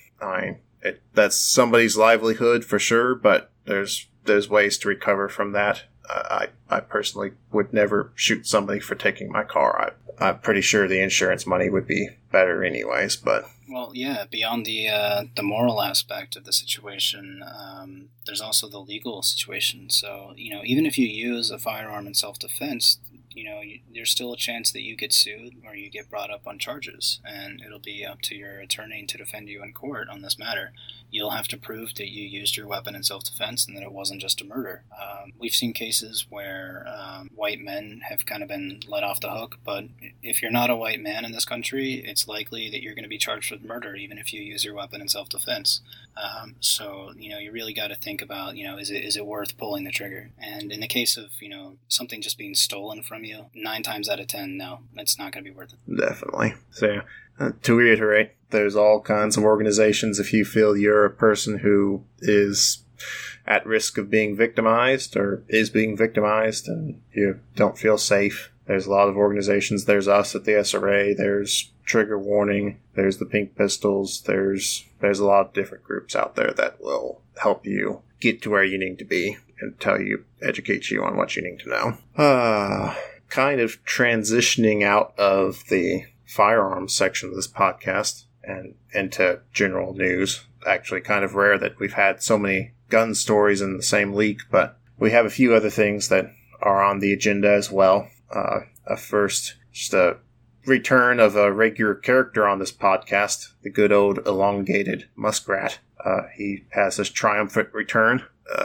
that's somebody's livelihood for sure, but there's ways to recover from that. I personally would never shoot somebody for taking my car. I'm pretty sure the insurance money would be better anyways, but... Well, yeah, beyond the moral aspect of the situation, there's also the legal situation. So, even if you use a firearm in self-defense, there's still a chance that you get sued or you get brought up on charges, and it'll be up to your attorney to defend you in court on this matter. You'll have to prove that you used your weapon in self-defense and that it wasn't just a murder. We've seen cases where white men have kind of been let off the hook, but if you're not a white man in this country, it's likely that you're going to be charged with murder even if you use your weapon in self-defense. So, you really got to think about, is it worth pulling the trigger? And in the case of, something just being stolen from you, 9 times out of 10, no, it's not going to be worth it. Definitely. So, to reiterate, there's all kinds of organizations. If you feel you're a person who is at risk of being victimized or is being victimized and you don't feel safe, there's a lot of organizations. There's us at the SRA. There's Trigger Warning. There's the Pink Pistols. There's a lot of different groups out there that will help you get to where you need to be and educate you on what you need to know. Kind of transitioning out of the firearms section of this podcast and into general news. Actually kind of rare that we've had so many gun stories in the same week, but we have a few other things that are on the agenda as well. First, just a return of a regular character on this podcast, the good old elongated muskrat. He has his triumphant return.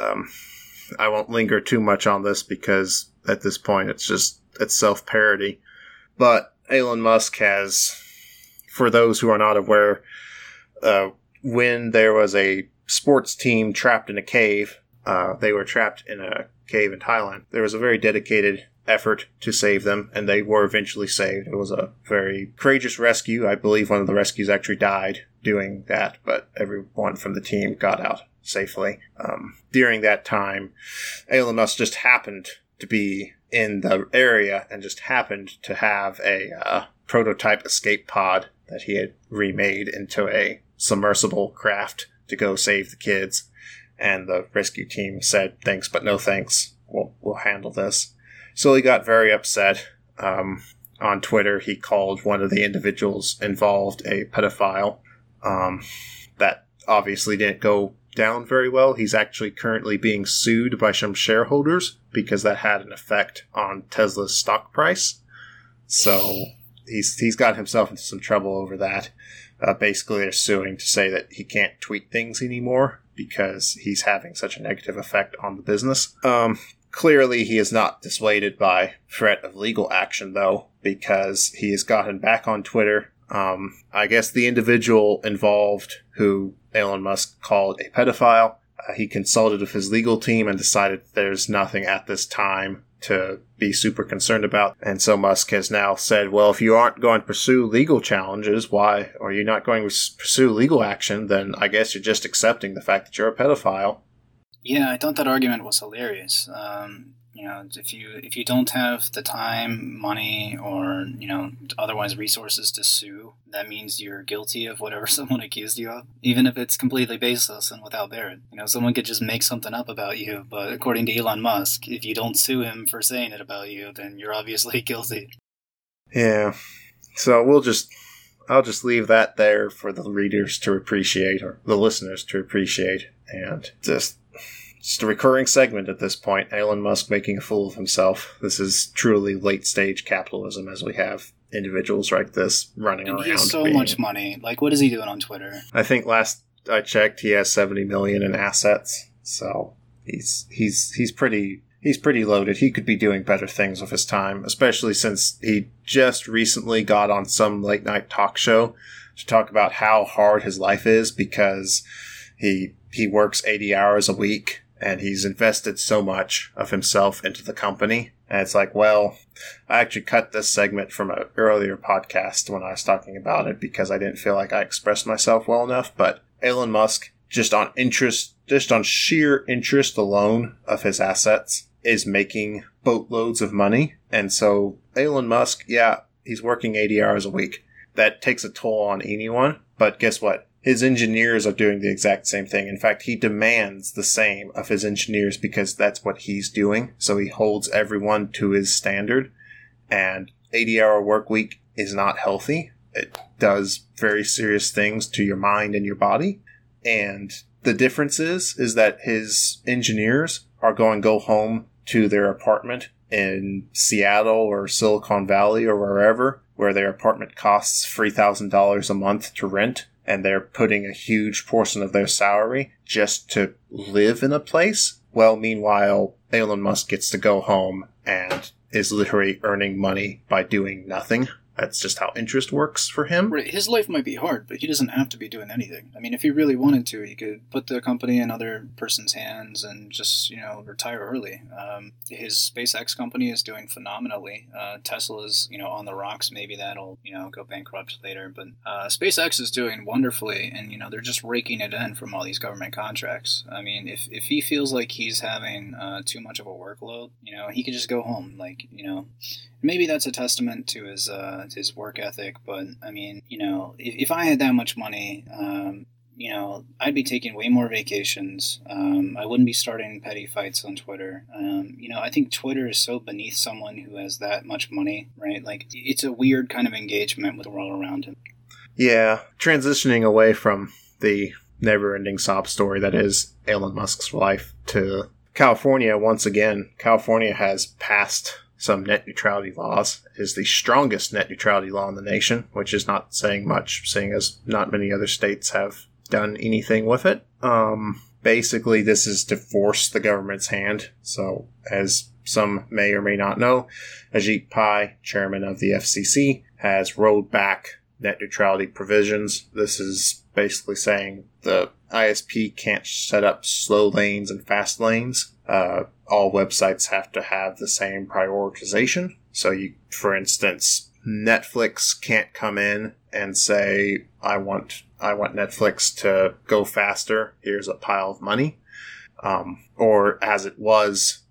I won't linger too much on this because at this point it's self-parody. But Elon Musk has, for those who are not aware, when there was a sports team trapped in a cave, they were trapped in a cave in Thailand. There was a very dedicated effort to save them, and they were eventually saved. It was a very courageous rescue. I believe one of the rescues actually died doing that, but everyone from the team got out safely. During that time, Elon Musk just happened to be in the area and just happened to have a prototype escape pod that he had remade into a submersible craft to go save the kids. And the rescue team said, thanks, but no thanks. We'll handle this. So he got very upset. On Twitter, he called one of the individuals involved a pedophile. That obviously didn't go down very well. He's actually currently being sued by some shareholders because that had an effect on Tesla's stock price. So he's got himself into some trouble over that. Basically, they're suing to say that he can't tweet things anymore because he's having such a negative effect on the business. Clearly, he is not dissuaded by threat of legal action, though, because he has gotten back on Twitter. I guess the individual involved, who Elon Musk called a pedophile, he consulted with his legal team and decided there's nothing at this time to be super concerned about. And so Musk has now said, well, if you aren't going to pursue legal challenges, why are you not going to pursue legal action? Then I guess you're just accepting the fact that you're a pedophile. Yeah, I thought that argument was hilarious. If you don't have the time, money, or otherwise resources to sue, that means you're guilty of whatever someone accused you of, even if it's completely baseless and without merit. Someone could just make something up about you, but according to Elon Musk, if you don't sue him for saying it about you, then you're obviously guilty. Yeah, so I'll just leave that there for the readers to appreciate, or the listeners to appreciate, and just a recurring segment at this point. Elon Musk making a fool of himself. This is truly late-stage capitalism, as we have individuals like this running around. He has so much money. Like, what is he doing on Twitter? I think last I checked, he has $70 million in assets. So he's pretty loaded. He could be doing better things with his time, especially since he just recently got on some late-night talk show to talk about how hard his life is because he works 80 hours a week. And he's invested so much of himself into the company. And it's like, well, I actually cut this segment from an earlier podcast when I was talking about it because I didn't feel like I expressed myself well enough. But Elon Musk, just on sheer interest alone of his assets, is making boatloads of money. And so Elon Musk, yeah, he's working 80 hours a week. That takes a toll on anyone. But guess what? His engineers are doing the exact same thing. In fact, he demands the same of his engineers because that's what he's doing. So he holds everyone to his standard. And 80-hour work week is not healthy. It does very serious things to your mind and your body. And the difference is that his engineers are going to go home to their apartment in Seattle or Silicon Valley or wherever, where their apartment costs $3,000 a month to rent. And they're putting a huge portion of their salary just to live in a place. Well, meanwhile, Elon Musk gets to go home and is literally earning money by doing nothing. That's just how interest works for him. Right. His life might be hard, but he doesn't have to be doing anything. I mean, if he really wanted to, he could put the company in other person's hands and just, retire early. His SpaceX company is doing phenomenally. Tesla's, on the rocks. Maybe that'll, go bankrupt later. But SpaceX is doing wonderfully, and, they're just raking it in from all these government contracts. I mean, if he feels like he's having too much of a workload, he could just go home. Like, maybe that's a testament to his work ethic, but I mean, if I had that much money, I'd be taking way more vacations. I wouldn't be starting petty fights on Twitter. I think Twitter is so beneath someone who has that much money, right? Like, it's a weird kind of engagement with the world around him. Yeah, transitioning away from the never-ending sob story that is Elon Musk's life to California once again. California has passed some net neutrality laws. It is the strongest net neutrality law in the nation, which is not saying much, seeing as not many other states have done anything with it. Basically, this is to force the government's hand. So, as some may or may not know, Ajit Pai, chairman of the FCC, has rolled back net neutrality provisions. This is basically saying the ISP can't set up slow lanes and fast lanes. All websites have to have the same prioritization. So for instance, Netflix can't come in and say, I want Netflix to go faster. Here's a pile of money. Or as it was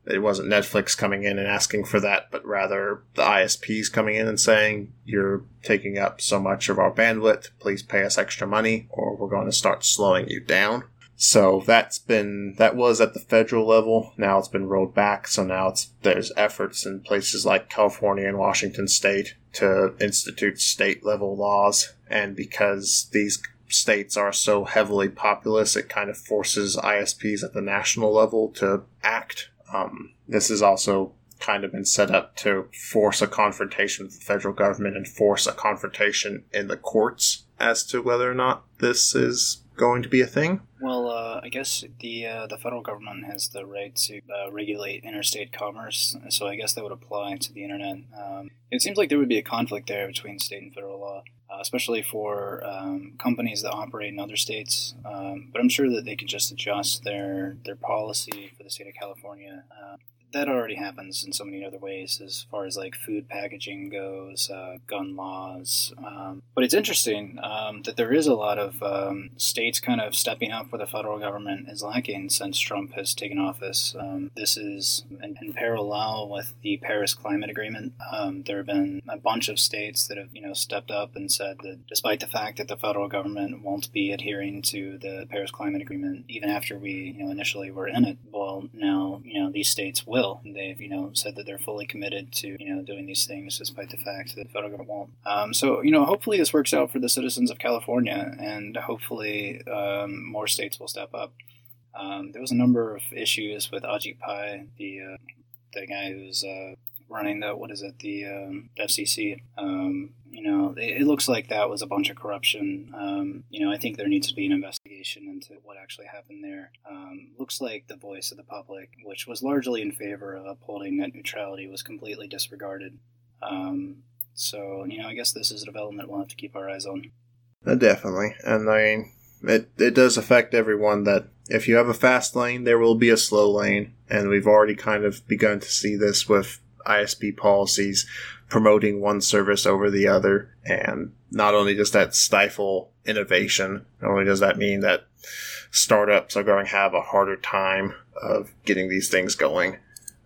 it wasn't Netflix coming in and asking for that, but rather the ISPs coming in and saying, you're taking up so much of our bandwidth, please pay us extra money, or we're going to start slowing you down. So that was at the federal level. Now it's been rolled back. So now there's efforts in places like California and Washington State to institute state level laws. And because these states are so heavily populous, it kind of forces ISPs at the national level to act. This has also kind of been set up to force a confrontation with the federal government and force a confrontation in the courts as to whether or not this is going to be a thing. Well, I guess the federal government has the right to regulate interstate commerce, so I guess that would apply to the internet. It seems like there would be a conflict there between state and federal law, especially for companies that operate in other states. But I'm sure that they could just adjust their policy for the state of California. That already happens in so many other ways as far as like food packaging goes, gun laws. But it's interesting that there is a lot of states kind of stepping up where the federal government is lacking since Trump has taken office. This is in parallel with the Paris Climate Agreement. There have been a bunch of states that have stepped up and said that despite the fact that the federal government won't be adhering to the Paris Climate Agreement, even after we initially were in it, well, now these states will. They've, said that they're fully committed to, doing these things despite the fact that the federal government won't. So, hopefully this works out for the citizens of California, and hopefully more states will step up. There was a number of issues with Ajit Pai, the guy who's running the FCC. It looks like that was a bunch of corruption. I think there needs to be an investigation into what actually happened there. Looks like the voice of the public, which was largely in favor of upholding net neutrality, was completely disregarded. So, I guess this is a development we'll have to keep our eyes on. Definitely. And I mean, it does affect everyone that if you have a fast lane, there will be a slow lane. And we've already kind of begun to see this with ISP policies promoting one service over the other. And not only does that stifle innovation, not only does that mean that startups are going to have a harder time of getting these things going,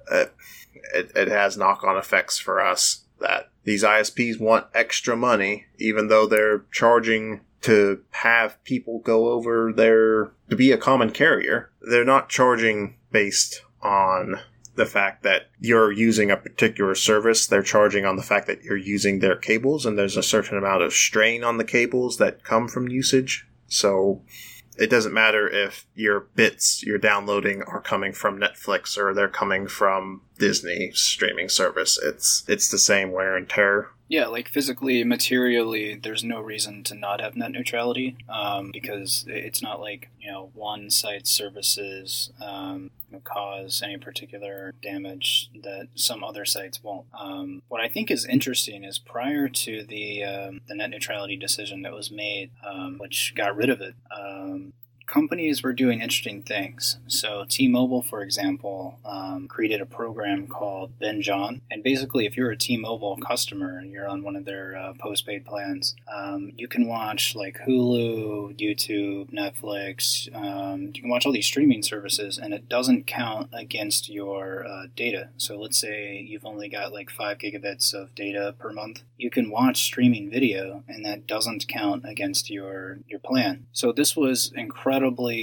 it has knock-on effects for us that these ISPs want extra money, even though they're charging to have people go over there to be a common carrier. They're not charging based on the fact that you're using a particular service. They're charging on the fact that you're using their cables, and there's a certain amount of strain on the cables that come from usage. So it doesn't matter if your bits you're downloading are coming from Netflix or they're coming from Disney streaming service. It's the same wear and tear. Yeah, like physically, materially, there's no reason to not have net neutrality because it's not like, one site's services cause any particular damage that some other sites won't. What I think is interesting is prior to the net neutrality decision that was made, which got rid of it, companies were doing interesting things. So T-Mobile, for example, created a program called Binge On. And basically, if you're a T-Mobile customer and you're on one of their postpaid plans, you can watch like Hulu, YouTube, Netflix. You can watch all these streaming services, and it doesn't count against your data. So let's say you've only got like 5 gigabits of data per month. You can watch streaming video, and that doesn't count against your plan. So this was incredibly,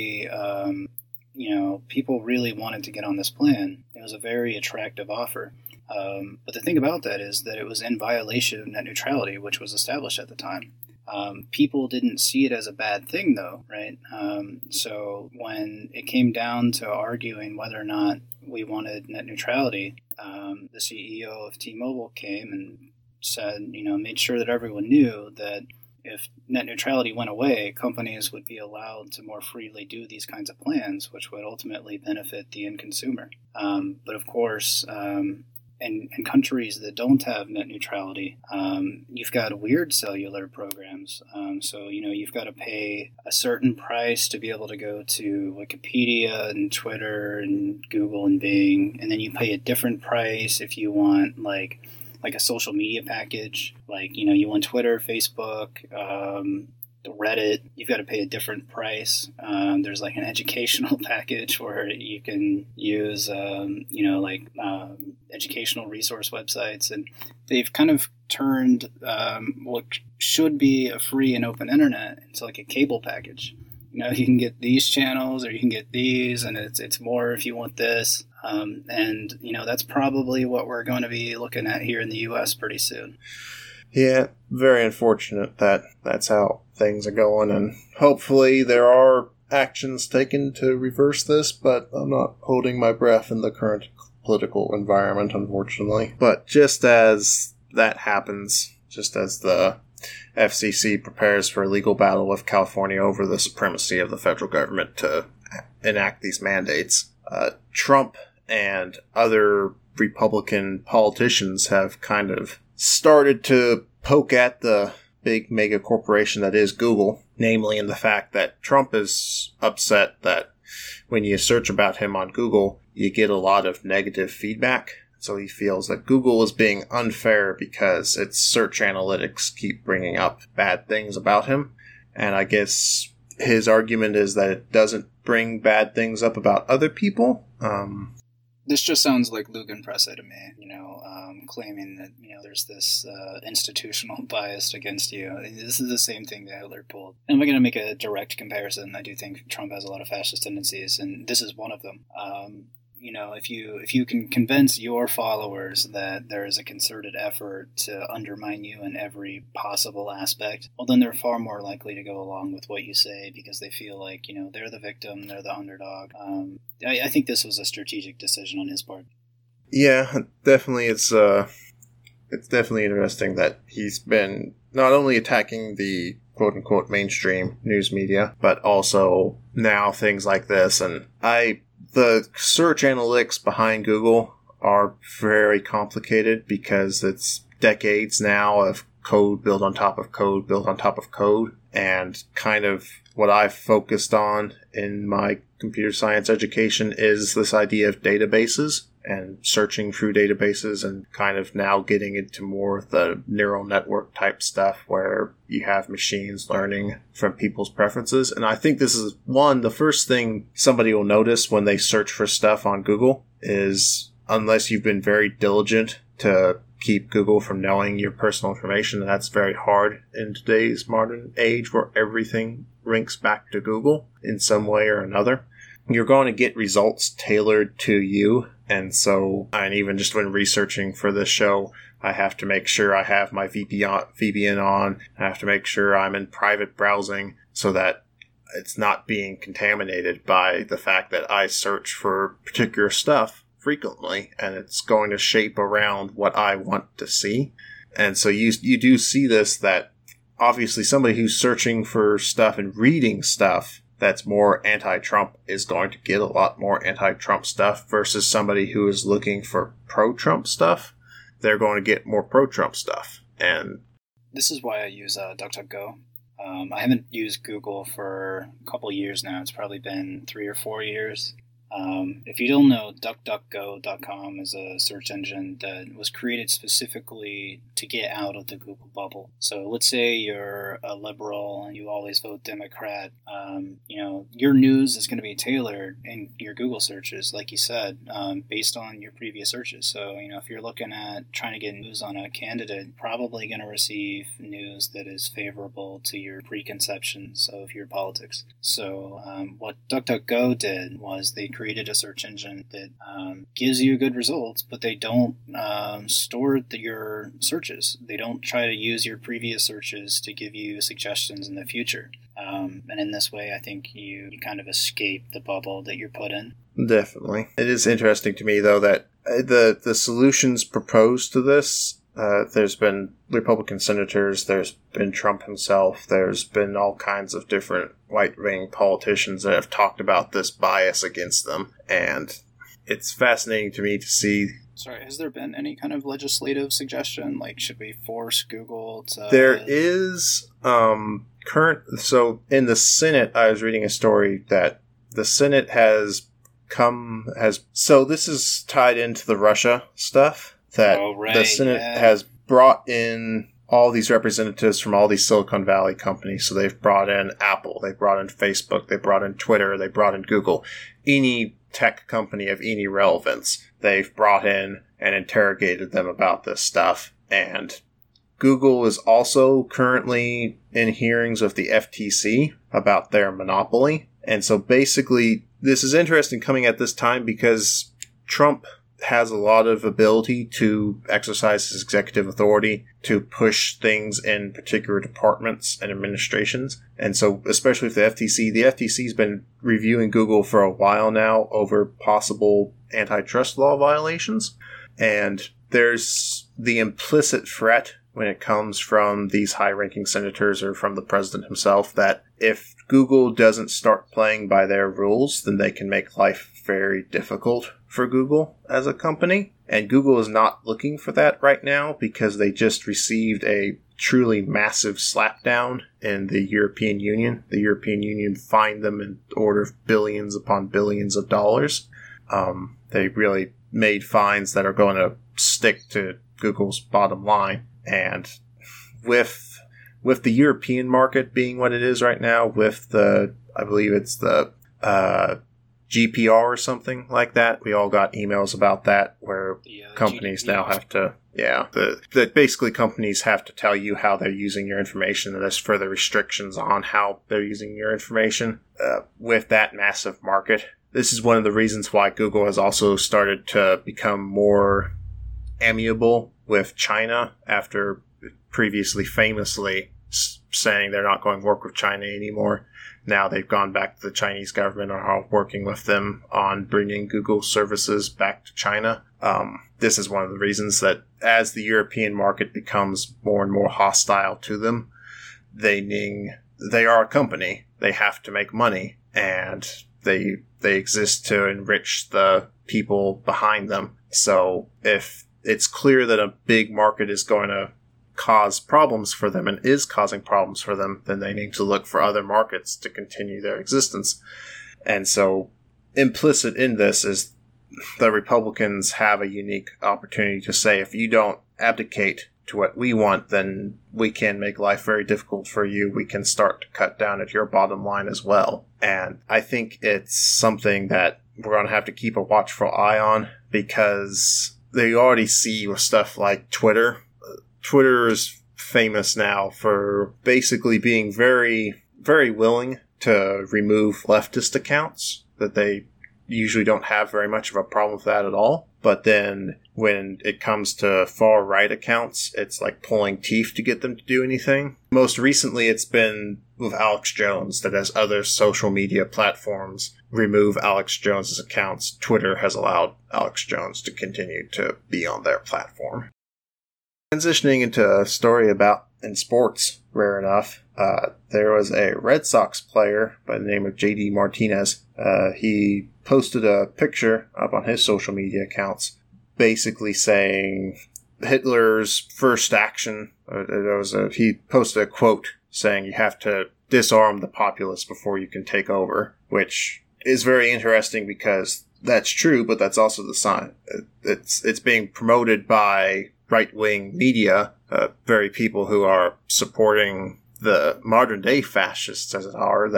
people really wanted to get on this plan. It was a very attractive offer. But the thing about that is that it was in violation of net neutrality, which was established at the time. People didn't see it as a bad thing, though, right? So when it came down to arguing whether or not we wanted net neutrality, the CEO of T-Mobile came and said, made sure that everyone knew that if net neutrality went away, companies would be allowed to more freely do these kinds of plans, which would ultimately benefit the end consumer. But of course, in countries that don't have net neutrality, you've got weird cellular programs. So, you've got to pay a certain price to be able to go to Wikipedia and Twitter and Google and Bing, and then you pay a different price if you want like a social media package, like, you want Twitter, Facebook, Reddit, you've got to pay a different price. There's like an educational package where you can use, educational resource websites. And they've kind of turned what should be a free and open internet into like a cable package. You can get these channels or you can get these, and it's more if you want this. And that's probably what we're going to be looking at here in the U.S. pretty soon. Yeah, very unfortunate that that's how things are going, and hopefully there are actions taken to reverse this, but I'm not holding my breath in the current political environment, unfortunately. But just as that happens, just as the FCC prepares for a legal battle with California over the supremacy of the federal government to enact these mandates, Trump and other Republican politicians have kind of started to poke at the big mega corporation that is Google, namely in the fact that Trump is upset that when you search about him on Google, you get a lot of negative feedback. So he feels that Google is being unfair because its search analytics keep bringing up bad things about him. And I guess his argument is that it doesn't bring bad things up about other people. This just sounds like Lügenpresse to me, claiming that, there's this institutional bias against you. This is the same thing that Hitler pulled. And we're going to make a direct comparison. I do think Trump has a lot of fascist tendencies, and this is one of them. If you can convince your followers that there is a concerted effort to undermine you in every possible aspect, well, then they're far more likely to go along with what you say because they feel like, they're the victim, they're the underdog. I think this was a strategic decision on his part. Yeah, definitely. It's definitely interesting that he's been not only attacking the quote-unquote mainstream news media, but also now things like this. And the search analytics behind Google are very complicated because it's decades now of code built on top of code built on top of code. And kind of what I've focused on in my computer science education is this idea of databases and searching through databases, and kind of now getting into more of the neural network type stuff where you have machines learning from people's preferences. And I think this is the first thing somebody will notice when they search for stuff on Google is, unless you've been very diligent to keep Google from knowing your personal information, and that's very hard in today's modern age where everything links back to Google in some way or another, you're going to get results tailored to you. And so, and even just when researching for this show, I have to make sure I have my VPN on. I have to make sure I'm in private browsing so that it's not being contaminated by the fact that I search for particular stuff frequently, and it's going to shape around what I want to see. And so you do see this, that obviously somebody who's searching for stuff and reading stuff that's more anti-Trump is going to get a lot more anti-Trump stuff versus somebody who is looking for pro-Trump stuff. They're going to get more pro-Trump stuff. And this is why I use DuckDuckGo. I haven't used Google for a couple years now. It's probably been 3 or 4 years. If you don't know, DuckDuckGo.com is a search engine that was created specifically to get out of the Google bubble. So let's say you're a liberal and you always vote Democrat. Your news is going to be tailored in your Google searches, like you said, based on your previous searches. So, if you're looking at trying to get news on a candidate, probably going to receive news that is favorable to your preconceptions of your politics. So what DuckDuckGo did was they created a search engine that gives you good results, but they don't store your searches. They don't try to use your previous searches to give you suggestions in the future. And in this way, I think you kind of escape the bubble that you're put in. Definitely. It is interesting to me, though, that the solutions proposed to this, there's been Republican senators, there's been Trump himself, there's been all kinds of different right-wing politicians that have talked about this bias against them. And it's fascinating to me to see. Sorry, has there been any kind of legislative suggestion? Like, should we force Google to... There is so in the Senate, I was reading a story that the Senate so this is tied into the Russia stuff, that the Senate has brought in all these representatives from all these Silicon Valley companies. So they've brought in Apple, they brought in Facebook, they brought in Twitter, they brought in Google. Any tech company of any relevance, they've brought in and interrogated them about this stuff. And Google is also currently in hearings with the FTC about their monopoly. And so basically, this is interesting coming at this time because Trump has a lot of ability to exercise his executive authority to push things in particular departments and administrations. And so, especially with the FTC's been reviewing Google for a while now over possible antitrust law violations. And there's the implicit threat when it comes from these high-ranking senators or from the president himself that if Google doesn't start playing by their rules, then they can make life very difficult for Google as a company. And Google is not looking for that right now because they just received a truly massive slapdown in the European Union. The European Union fined them in the order of billions upon billions of dollars. They really made fines that are going to stick to Google's bottom line. And with the European market being what it is right now, with I believe it's the GPR or something like that. We all got emails about that where companies GDPR. Now have to, that basically companies have to tell you how they're using your information, and there's further restrictions on how they're using your information with that massive market. This is one of the reasons why Google has also started to become more amiable with China after previously famously saying they're not going to work with China anymore. Now they've gone back to the Chinese government and are working with them on bringing Google services back to China. This is one of the reasons that as the European market becomes more and more hostile to them, they are a company. They have to make money, and they exist to enrich the people behind them. So if it's clear that a big market is going to cause problems for them and is causing problems for them, then they need to look for other markets to continue their existence. And so implicit in this is the Republicans have a unique opportunity to say, if you don't abdicate to what we want, then we can make life very difficult for you. We can start to cut down at your bottom line as well. And I think it's something that we're going to have to keep a watchful eye on, because they already see with stuff like Twitter. Twitter is famous now for basically being very, very willing to remove leftist accounts, that they usually don't have very much of a problem with that at all. But then when it comes to far right accounts, it's like pulling teeth to get them to do anything. Most recently, it's been with Alex Jones, that as other social media platforms remove Alex Jones's accounts, Twitter has allowed Alex Jones to continue to be on their platform. Transitioning into a story about in sports, rare enough, there was a Red Sox player by the name of JD Martinez. He posted a picture up on his social media accounts, basically saying Hitler's first action. He posted a quote saying, "You have to disarm the populace before you can take over," which is very interesting because that's true, but that's also the sign. It's being promoted by right-wing media, very people who are supporting the modern-day fascists, as it are,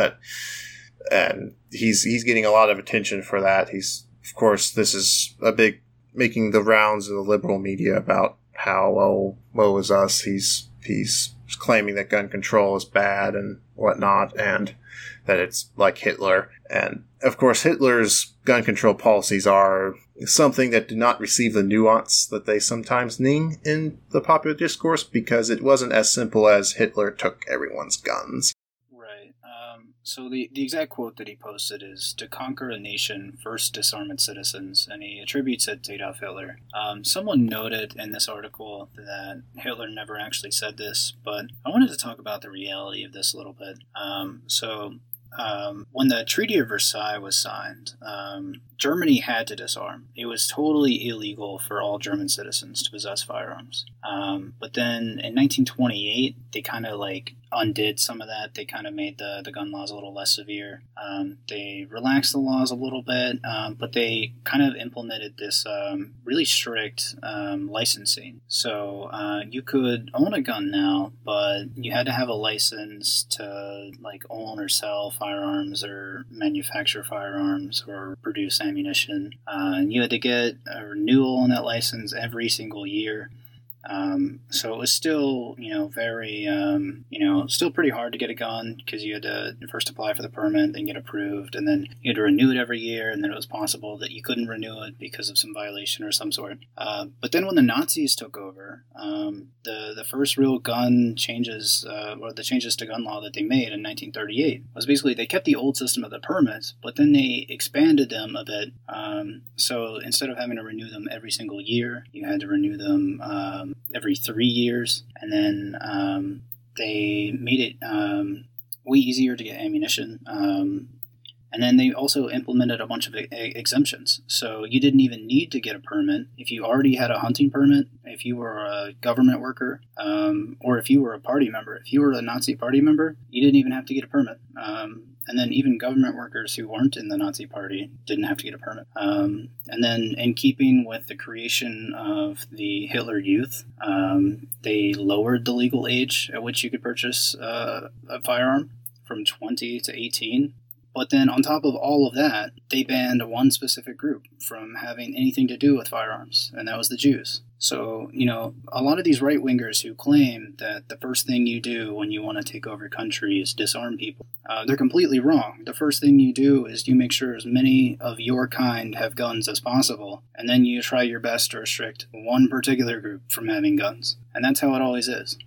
and he's getting a lot of attention for that. Of course, this is a big, making the rounds of the liberal media about how, woe is us, he's claiming that gun control is bad and whatnot, and that it's like Hitler. And, of course, Hitler's gun control policies are something that did not receive the nuance that they sometimes need in the popular discourse, because it wasn't as simple as Hitler took everyone's guns. Right. So the exact quote that he posted is, "To conquer a nation, first disarm its citizens," and he attributes it to Adolf Hitler. Someone noted in this article that Hitler never actually said this, but I wanted to talk about the reality of this a little bit. When the Treaty of Versailles was signed, Germany had to disarm. It was totally illegal for all German citizens to possess firearms. But then in 1928, they kind of undid some of that. They kind of made the gun laws a little less severe. They relaxed the laws a little bit, but they kind of implemented this really strict licensing. So you could own a gun now, but you had to have a license to like own or sell firearms or manufacture firearms or produce ammunition. And you had to get a renewal on that license every single year. So it was still, very, still pretty hard to get a gun because you had to first apply for the permit, then get approved, and then you had to renew it every year, and then it was possible that you couldn't renew it because of some violation or some sort. But then when the Nazis took over, the first real gun changes, or the changes to gun law that they made in 1938 was basically they kept the old system of the permits, but then they expanded them a bit. So instead of having to renew them every single year, you had to renew them every 3 years, and then they made it way easier to get ammunition. And then they also implemented a bunch of exemptions. So you didn't even need to get a permit if you already had a hunting permit, if you were a government worker, or if you were a party member. If you were a Nazi party member, you didn't even have to get a permit. And then even government workers who weren't in the Nazi party didn't have to get a permit. And then in keeping with the creation of the Hitler Youth, they lowered the legal age at which you could purchase a firearm from 20 to 18. But then on top of all of that, they banned one specific group from having anything to do with firearms, and that was the Jews. So, a lot of these right-wingers who claim that the first thing you do when you want to take over a country is disarm people, they're completely wrong. The first thing you do is you make sure as many of your kind have guns as possible, and then you try your best to restrict one particular group from having guns. And that's how it always is.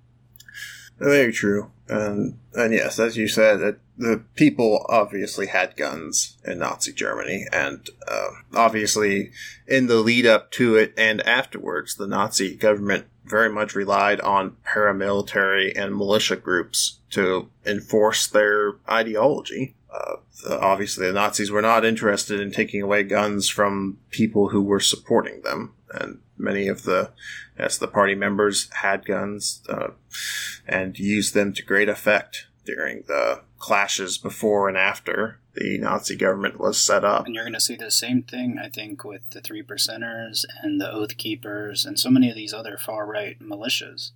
Very true. And yes, as you said, the people obviously had guns in Nazi Germany, and obviously in the lead up to it and afterwards, the Nazi government very much relied on paramilitary and militia groups to enforce their ideology. Obviously, the Nazis were not interested in taking away guns from people who were supporting them, and many of the party members had guns and used them to great effect during the clashes before and after the Nazi government was set up. And you're going to see the same thing, I think, with the Three Percenters and the Oath Keepers and so many of these other far-right militias.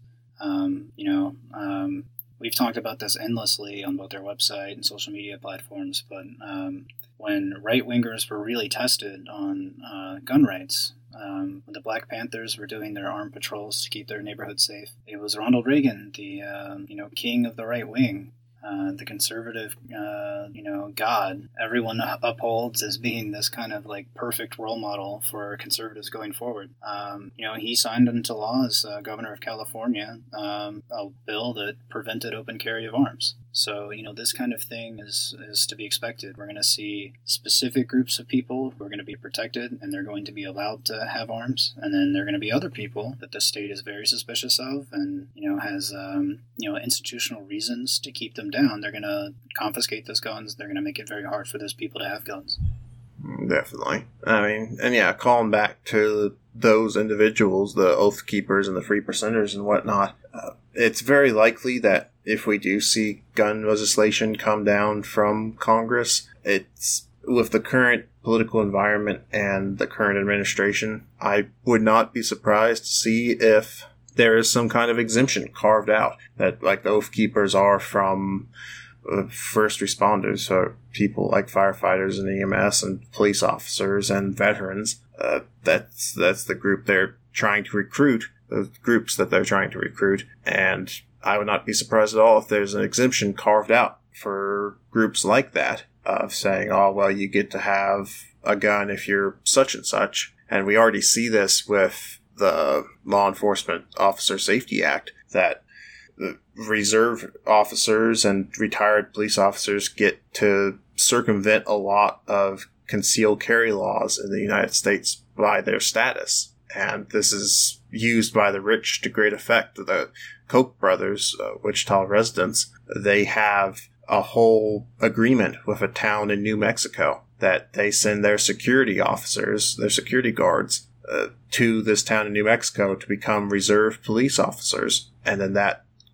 We've talked about this endlessly on both their website and social media platforms, but when right-wingers were really tested on gun rights, when the Black Panthers were doing their armed patrols to keep their neighborhood safe, it was Ronald Reagan, the king of the right wing, the conservative, God everyone upholds as being this kind of like perfect role model for conservatives going forward. He signed into law as governor of California a bill that prevented open carry of arms. So, this kind of thing is to be expected. We're going to see specific groups of people who are going to be protected and they're going to be allowed to have arms. And then there are going to be other people that the state is very suspicious of and, has, institutional reasons to keep them down. They're going to confiscate those guns. They're going to make it very hard for those people to have guns. Definitely. I mean, and yeah, calling back to those individuals, the Oath Keepers and the Three Percenters and whatnot, it's very likely that if we do see gun legislation come down from Congress, it's with the current political environment and the current administration, I would not be surprised to see if there is some kind of exemption carved out that, like the Oath Keepers are from first responders, so people like firefighters and EMS and police officers and veterans. That's the group they're trying to recruit, the groups that they're trying to recruit, and I would not be surprised at all if there's an exemption carved out for groups like that, of saying, oh, well, you get to have a gun if you're such and such. And we already see this with the Law Enforcement Officer Safety Act, that the reserve officers and retired police officers get to circumvent a lot of concealed carry laws in the United States by their status. And this is used by the rich to great effect. The Koch brothers, Wichita residents, they have a whole agreement with a town in New Mexico that they send their security officers, their security guards, to this town in New Mexico to become reserve police officers. And then that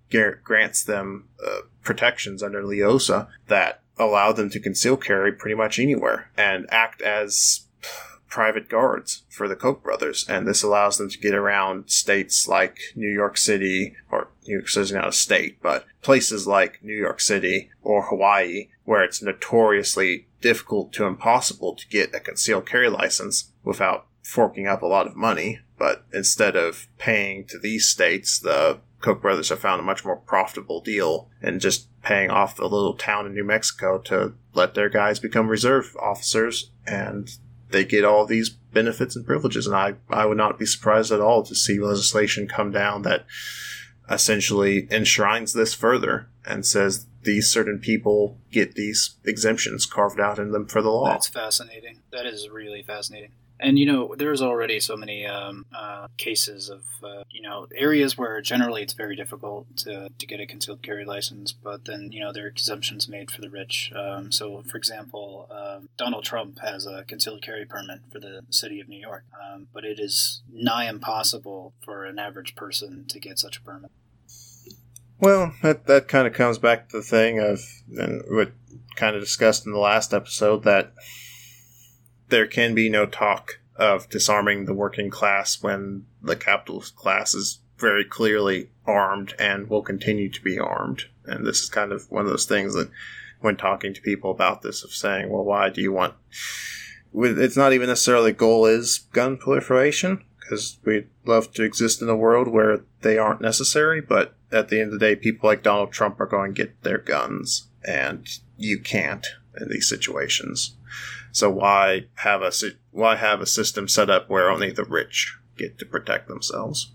grants them protections under Leosa that allow them to conceal carry pretty much anywhere and act as private guards for the Koch brothers. And this allows them to get around states like New York City, or New York City is not a state, but places like New York City or Hawaii, where it's notoriously difficult to impossible to get a concealed carry license without forking up a lot of money. But instead of paying to these states, the Koch brothers have found a much more profitable deal in just paying off a little town in New Mexico to let their guys become reserve officers, and they get all these benefits and privileges. And I would not be surprised at all to see legislation come down that essentially enshrines this further and says these certain people get these exemptions carved out in them for the law. That's fascinating. That is really fascinating. And, you know, there's already so many cases of, you know, areas where generally it's very difficult to get a concealed carry license, but then, you know, there are exemptions made for the rich. So, for example, Donald Trump has a concealed carry permit for the city of New York, but it is nigh impossible for an average person to get such a permit. Well, that kind of comes back to the thing of, and what kind of discussed in the last episode, that there can be no talk of disarming the working class when the capitalist class is very clearly armed and will continue to be armed. And this is kind of one of those things that, when talking to people about this, of saying, well, why do you want... It's not even necessarily goal is gun proliferation, because we'd love to exist in a world where they aren't necessary, but at the end of the day, people like Donald Trump are going to get their guns, and you can't in these situations. So why have a system set up where only the rich get to protect themselves?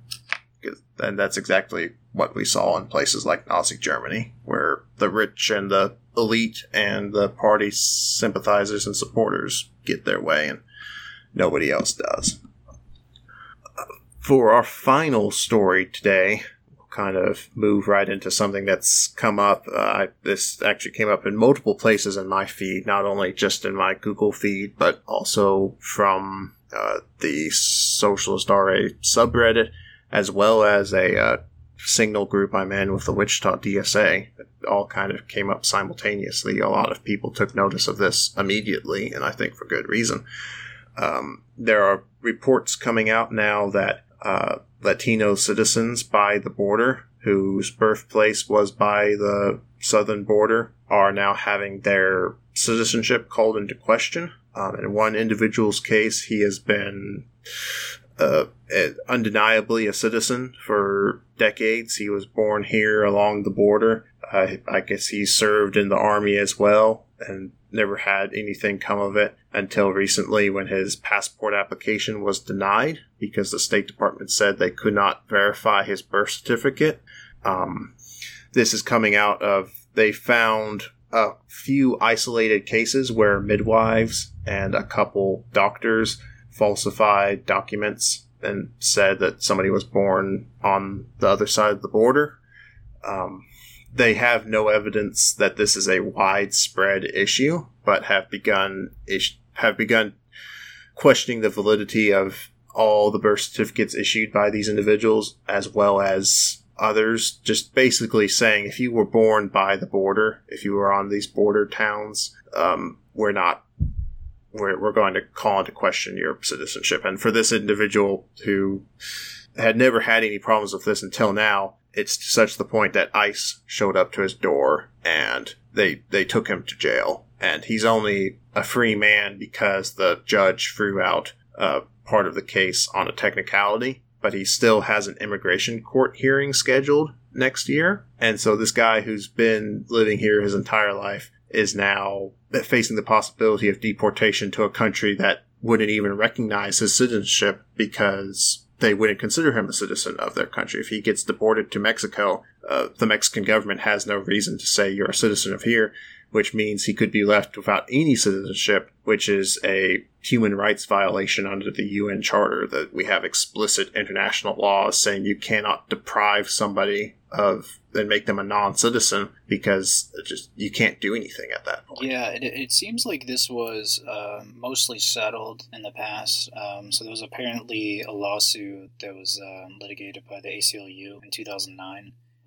And that's exactly what we saw in places like Nazi Germany, where the rich and the elite and the party sympathizers and supporters get their way and nobody else does. For our final story today, we'll kind of move right into something that's come up. This actually came up in multiple places in my feed, not only just in my Google feed, but also from the Socialist RA subreddit, as well as a signal group I'm in with the Wichita DSA. It all kind of came up simultaneously. A lot of people took notice of this immediately, and I think for good reason. There are reports coming out now that Latino citizens by the border, whose birthplace was by the southern border, are now having their citizenship called into question. In one individual's case, he has been undeniably a citizen for decades. He was born here along the border. I guess he served in the army as well and never had anything come of it until recently, when his passport application was denied because the State Department said they could not verify his birth certificate. This is coming out of, they found a few isolated cases where midwives and a couple doctors falsified documents and said that somebody was born on the other side of the border. They have no evidence that this is a widespread issue, but have begun questioning the validity of all the birth certificates issued by these individuals, as well as others. Just basically saying, if you were born by the border, if you were on these border towns, we're going to call into question your citizenship. And for this individual who had never had any problems with this until now, it's to such the point that ICE showed up to his door and they took him to jail. And he's only a free man because the judge threw out part of the case on a technicality, but he still has an immigration court hearing scheduled next year. And so this guy who's been living here his entire life is now facing the possibility of deportation to a country that wouldn't even recognize his citizenship because they wouldn't consider him a citizen of their country. If he gets deported to Mexico, the Mexican government has no reason to say you're a citizen of here, which means he could be left without any citizenship, which is a human rights violation under the UN Charter, that we have explicit international laws saying you cannot deprive somebody of and make them a non-citizen because you can't do anything at that point. Yeah, it seems like this was mostly settled in the past. So there was apparently a lawsuit that was litigated by the ACLU in 2009.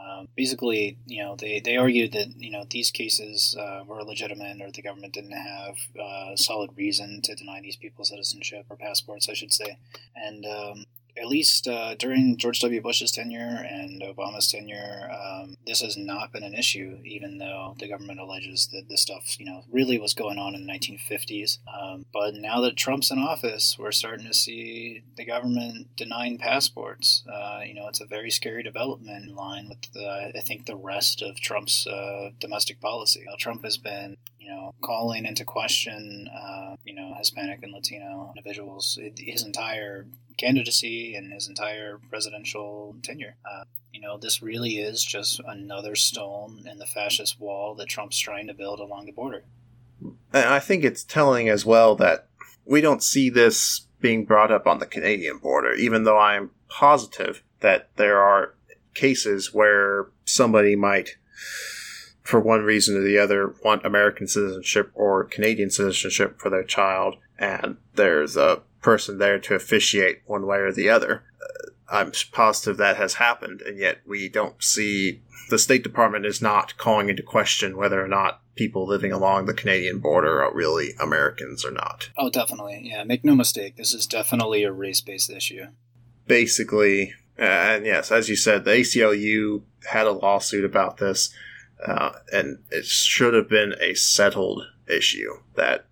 Basically, they argued that, these cases were legitimate, or the government didn't have solid reason to deny these people citizenship, or passports, I should say. And at least during George W. Bush's tenure and Obama's tenure, this has not been an issue, even though the government alleges that this stuff, really was going on in the 1950s. But now that Trump's in office, we're starting to see the government denying passports. It's a very scary development in line with, I think, the rest of Trump's domestic policy. Trump has been, calling into question, Hispanic and Latino individuals his entire candidacy and his entire presidential tenure. This really is just another stone in the fascist wall that Trump's trying to build along the border. And I think it's telling as well that we don't see this being brought up on the Canadian border, even though I'm positive that there are cases where somebody might, for one reason or the other, want American citizenship or Canadian citizenship for their child, and there's a person there to officiate one way or the other. I'm positive that has happened, and yet we don't see, the State Department is not calling into question whether or not people living along the Canadian border are really Americans or not. Oh, definitely. Yeah, make no mistake, this is definitely a race-based issue. Basically, and yes, as you said, the ACLU had a lawsuit about this, and it should have been a settled issue. That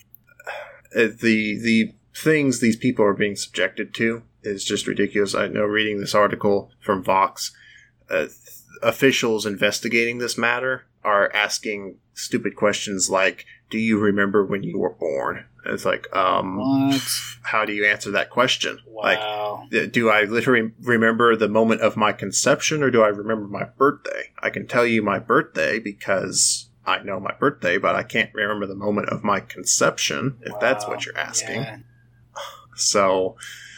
the things these people are being subjected to is just ridiculous. I know, reading this article from Vox, officials investigating this matter are asking stupid questions like, do you remember when you were born? And it's like, what? How do you answer that question? Wow. Like, do I literally remember the moment of my conception, or do I remember my birthday? I can tell you my birthday because I know my birthday, but I can't remember the moment of my conception, if that's what you're asking. Yeah. So,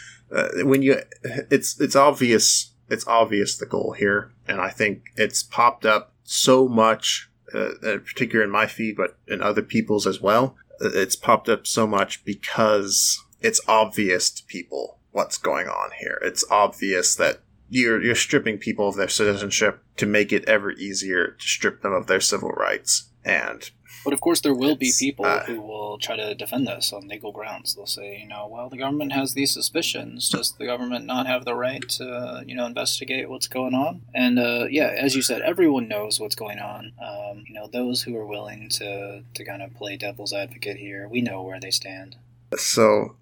it's obvious the goal here, and I think it's popped up so much, particularly in my feed, but in other people's as well. It's popped up so much because it's obvious to people what's going on here. It's obvious that you're stripping people of their citizenship to make it ever easier to strip them of their civil rights. But of course there will be people who will try to defend this on legal grounds. They'll say, well, the government has these suspicions. Does the government not have the right to, investigate what's going on? And, as you said, everyone knows what's going on. Those who are willing to kind of play devil's advocate here, we know where they stand. So,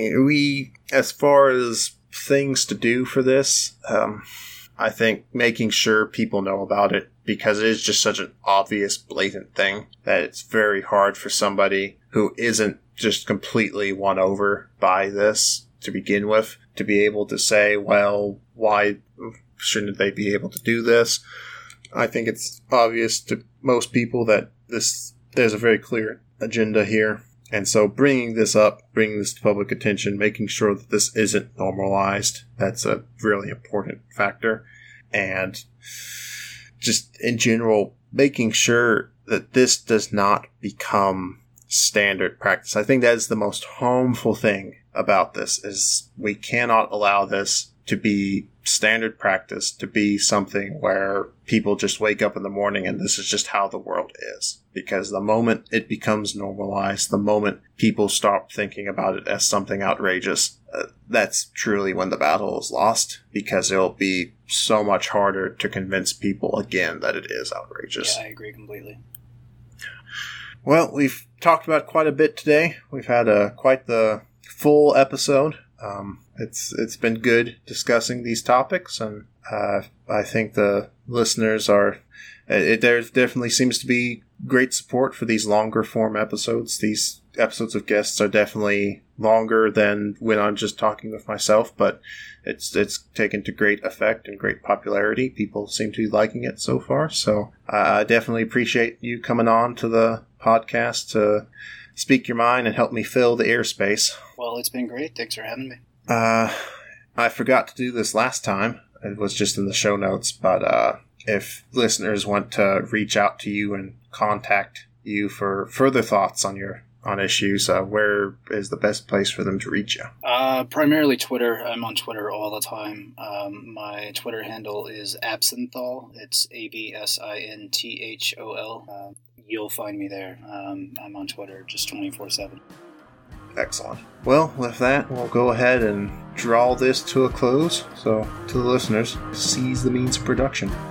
as far as things to do for this, I think making sure people know about it, because it is just such an obvious, blatant thing that it's very hard for somebody who isn't just completely won over by this to begin with to be able to say, well, why shouldn't they be able to do this? I think it's obvious to most people that there's a very clear agenda here. And so bringing this up, bringing this to public attention, making sure that this isn't normalized, that's a really important factor. And just in general, making sure that this does not become standard practice. I think that is the most harmful thing about this, is we cannot allow this to be standard practice, to be something where people just wake up in the morning and this is just how the world is. Because the moment it becomes normalized, the moment people stop thinking about it as something outrageous, that's truly when the battle is lost, because it'll be so much harder to convince people again that it is outrageous. Yeah, I agree completely. Well, we've talked about quite a bit today. We've had quite the full episode. It's been good discussing these topics, and I think the listeners there definitely seems to be great support for these longer form episodes. These episodes of guests are definitely longer than when I'm just talking with myself, but it's taken to great effect and great popularity. People seem to be liking it so far, so I definitely appreciate you coming on to the podcast to speak your mind and help me fill the airspace. Well, it's been great. Thanks for having me. I forgot to do this last time. It was just in the show notes, but if listeners want to reach out to you and contact you for further thoughts on your on issues, where is the best place for them to reach you? Primarily Twitter. I'm on Twitter all the time. My Twitter handle is Absinthol. It's ABSINTHOL. You'll find me there. I'm on Twitter just 24/7. Excellent. Well, with that, we'll go ahead and draw this to a close. So, to the listeners, seize the means of production.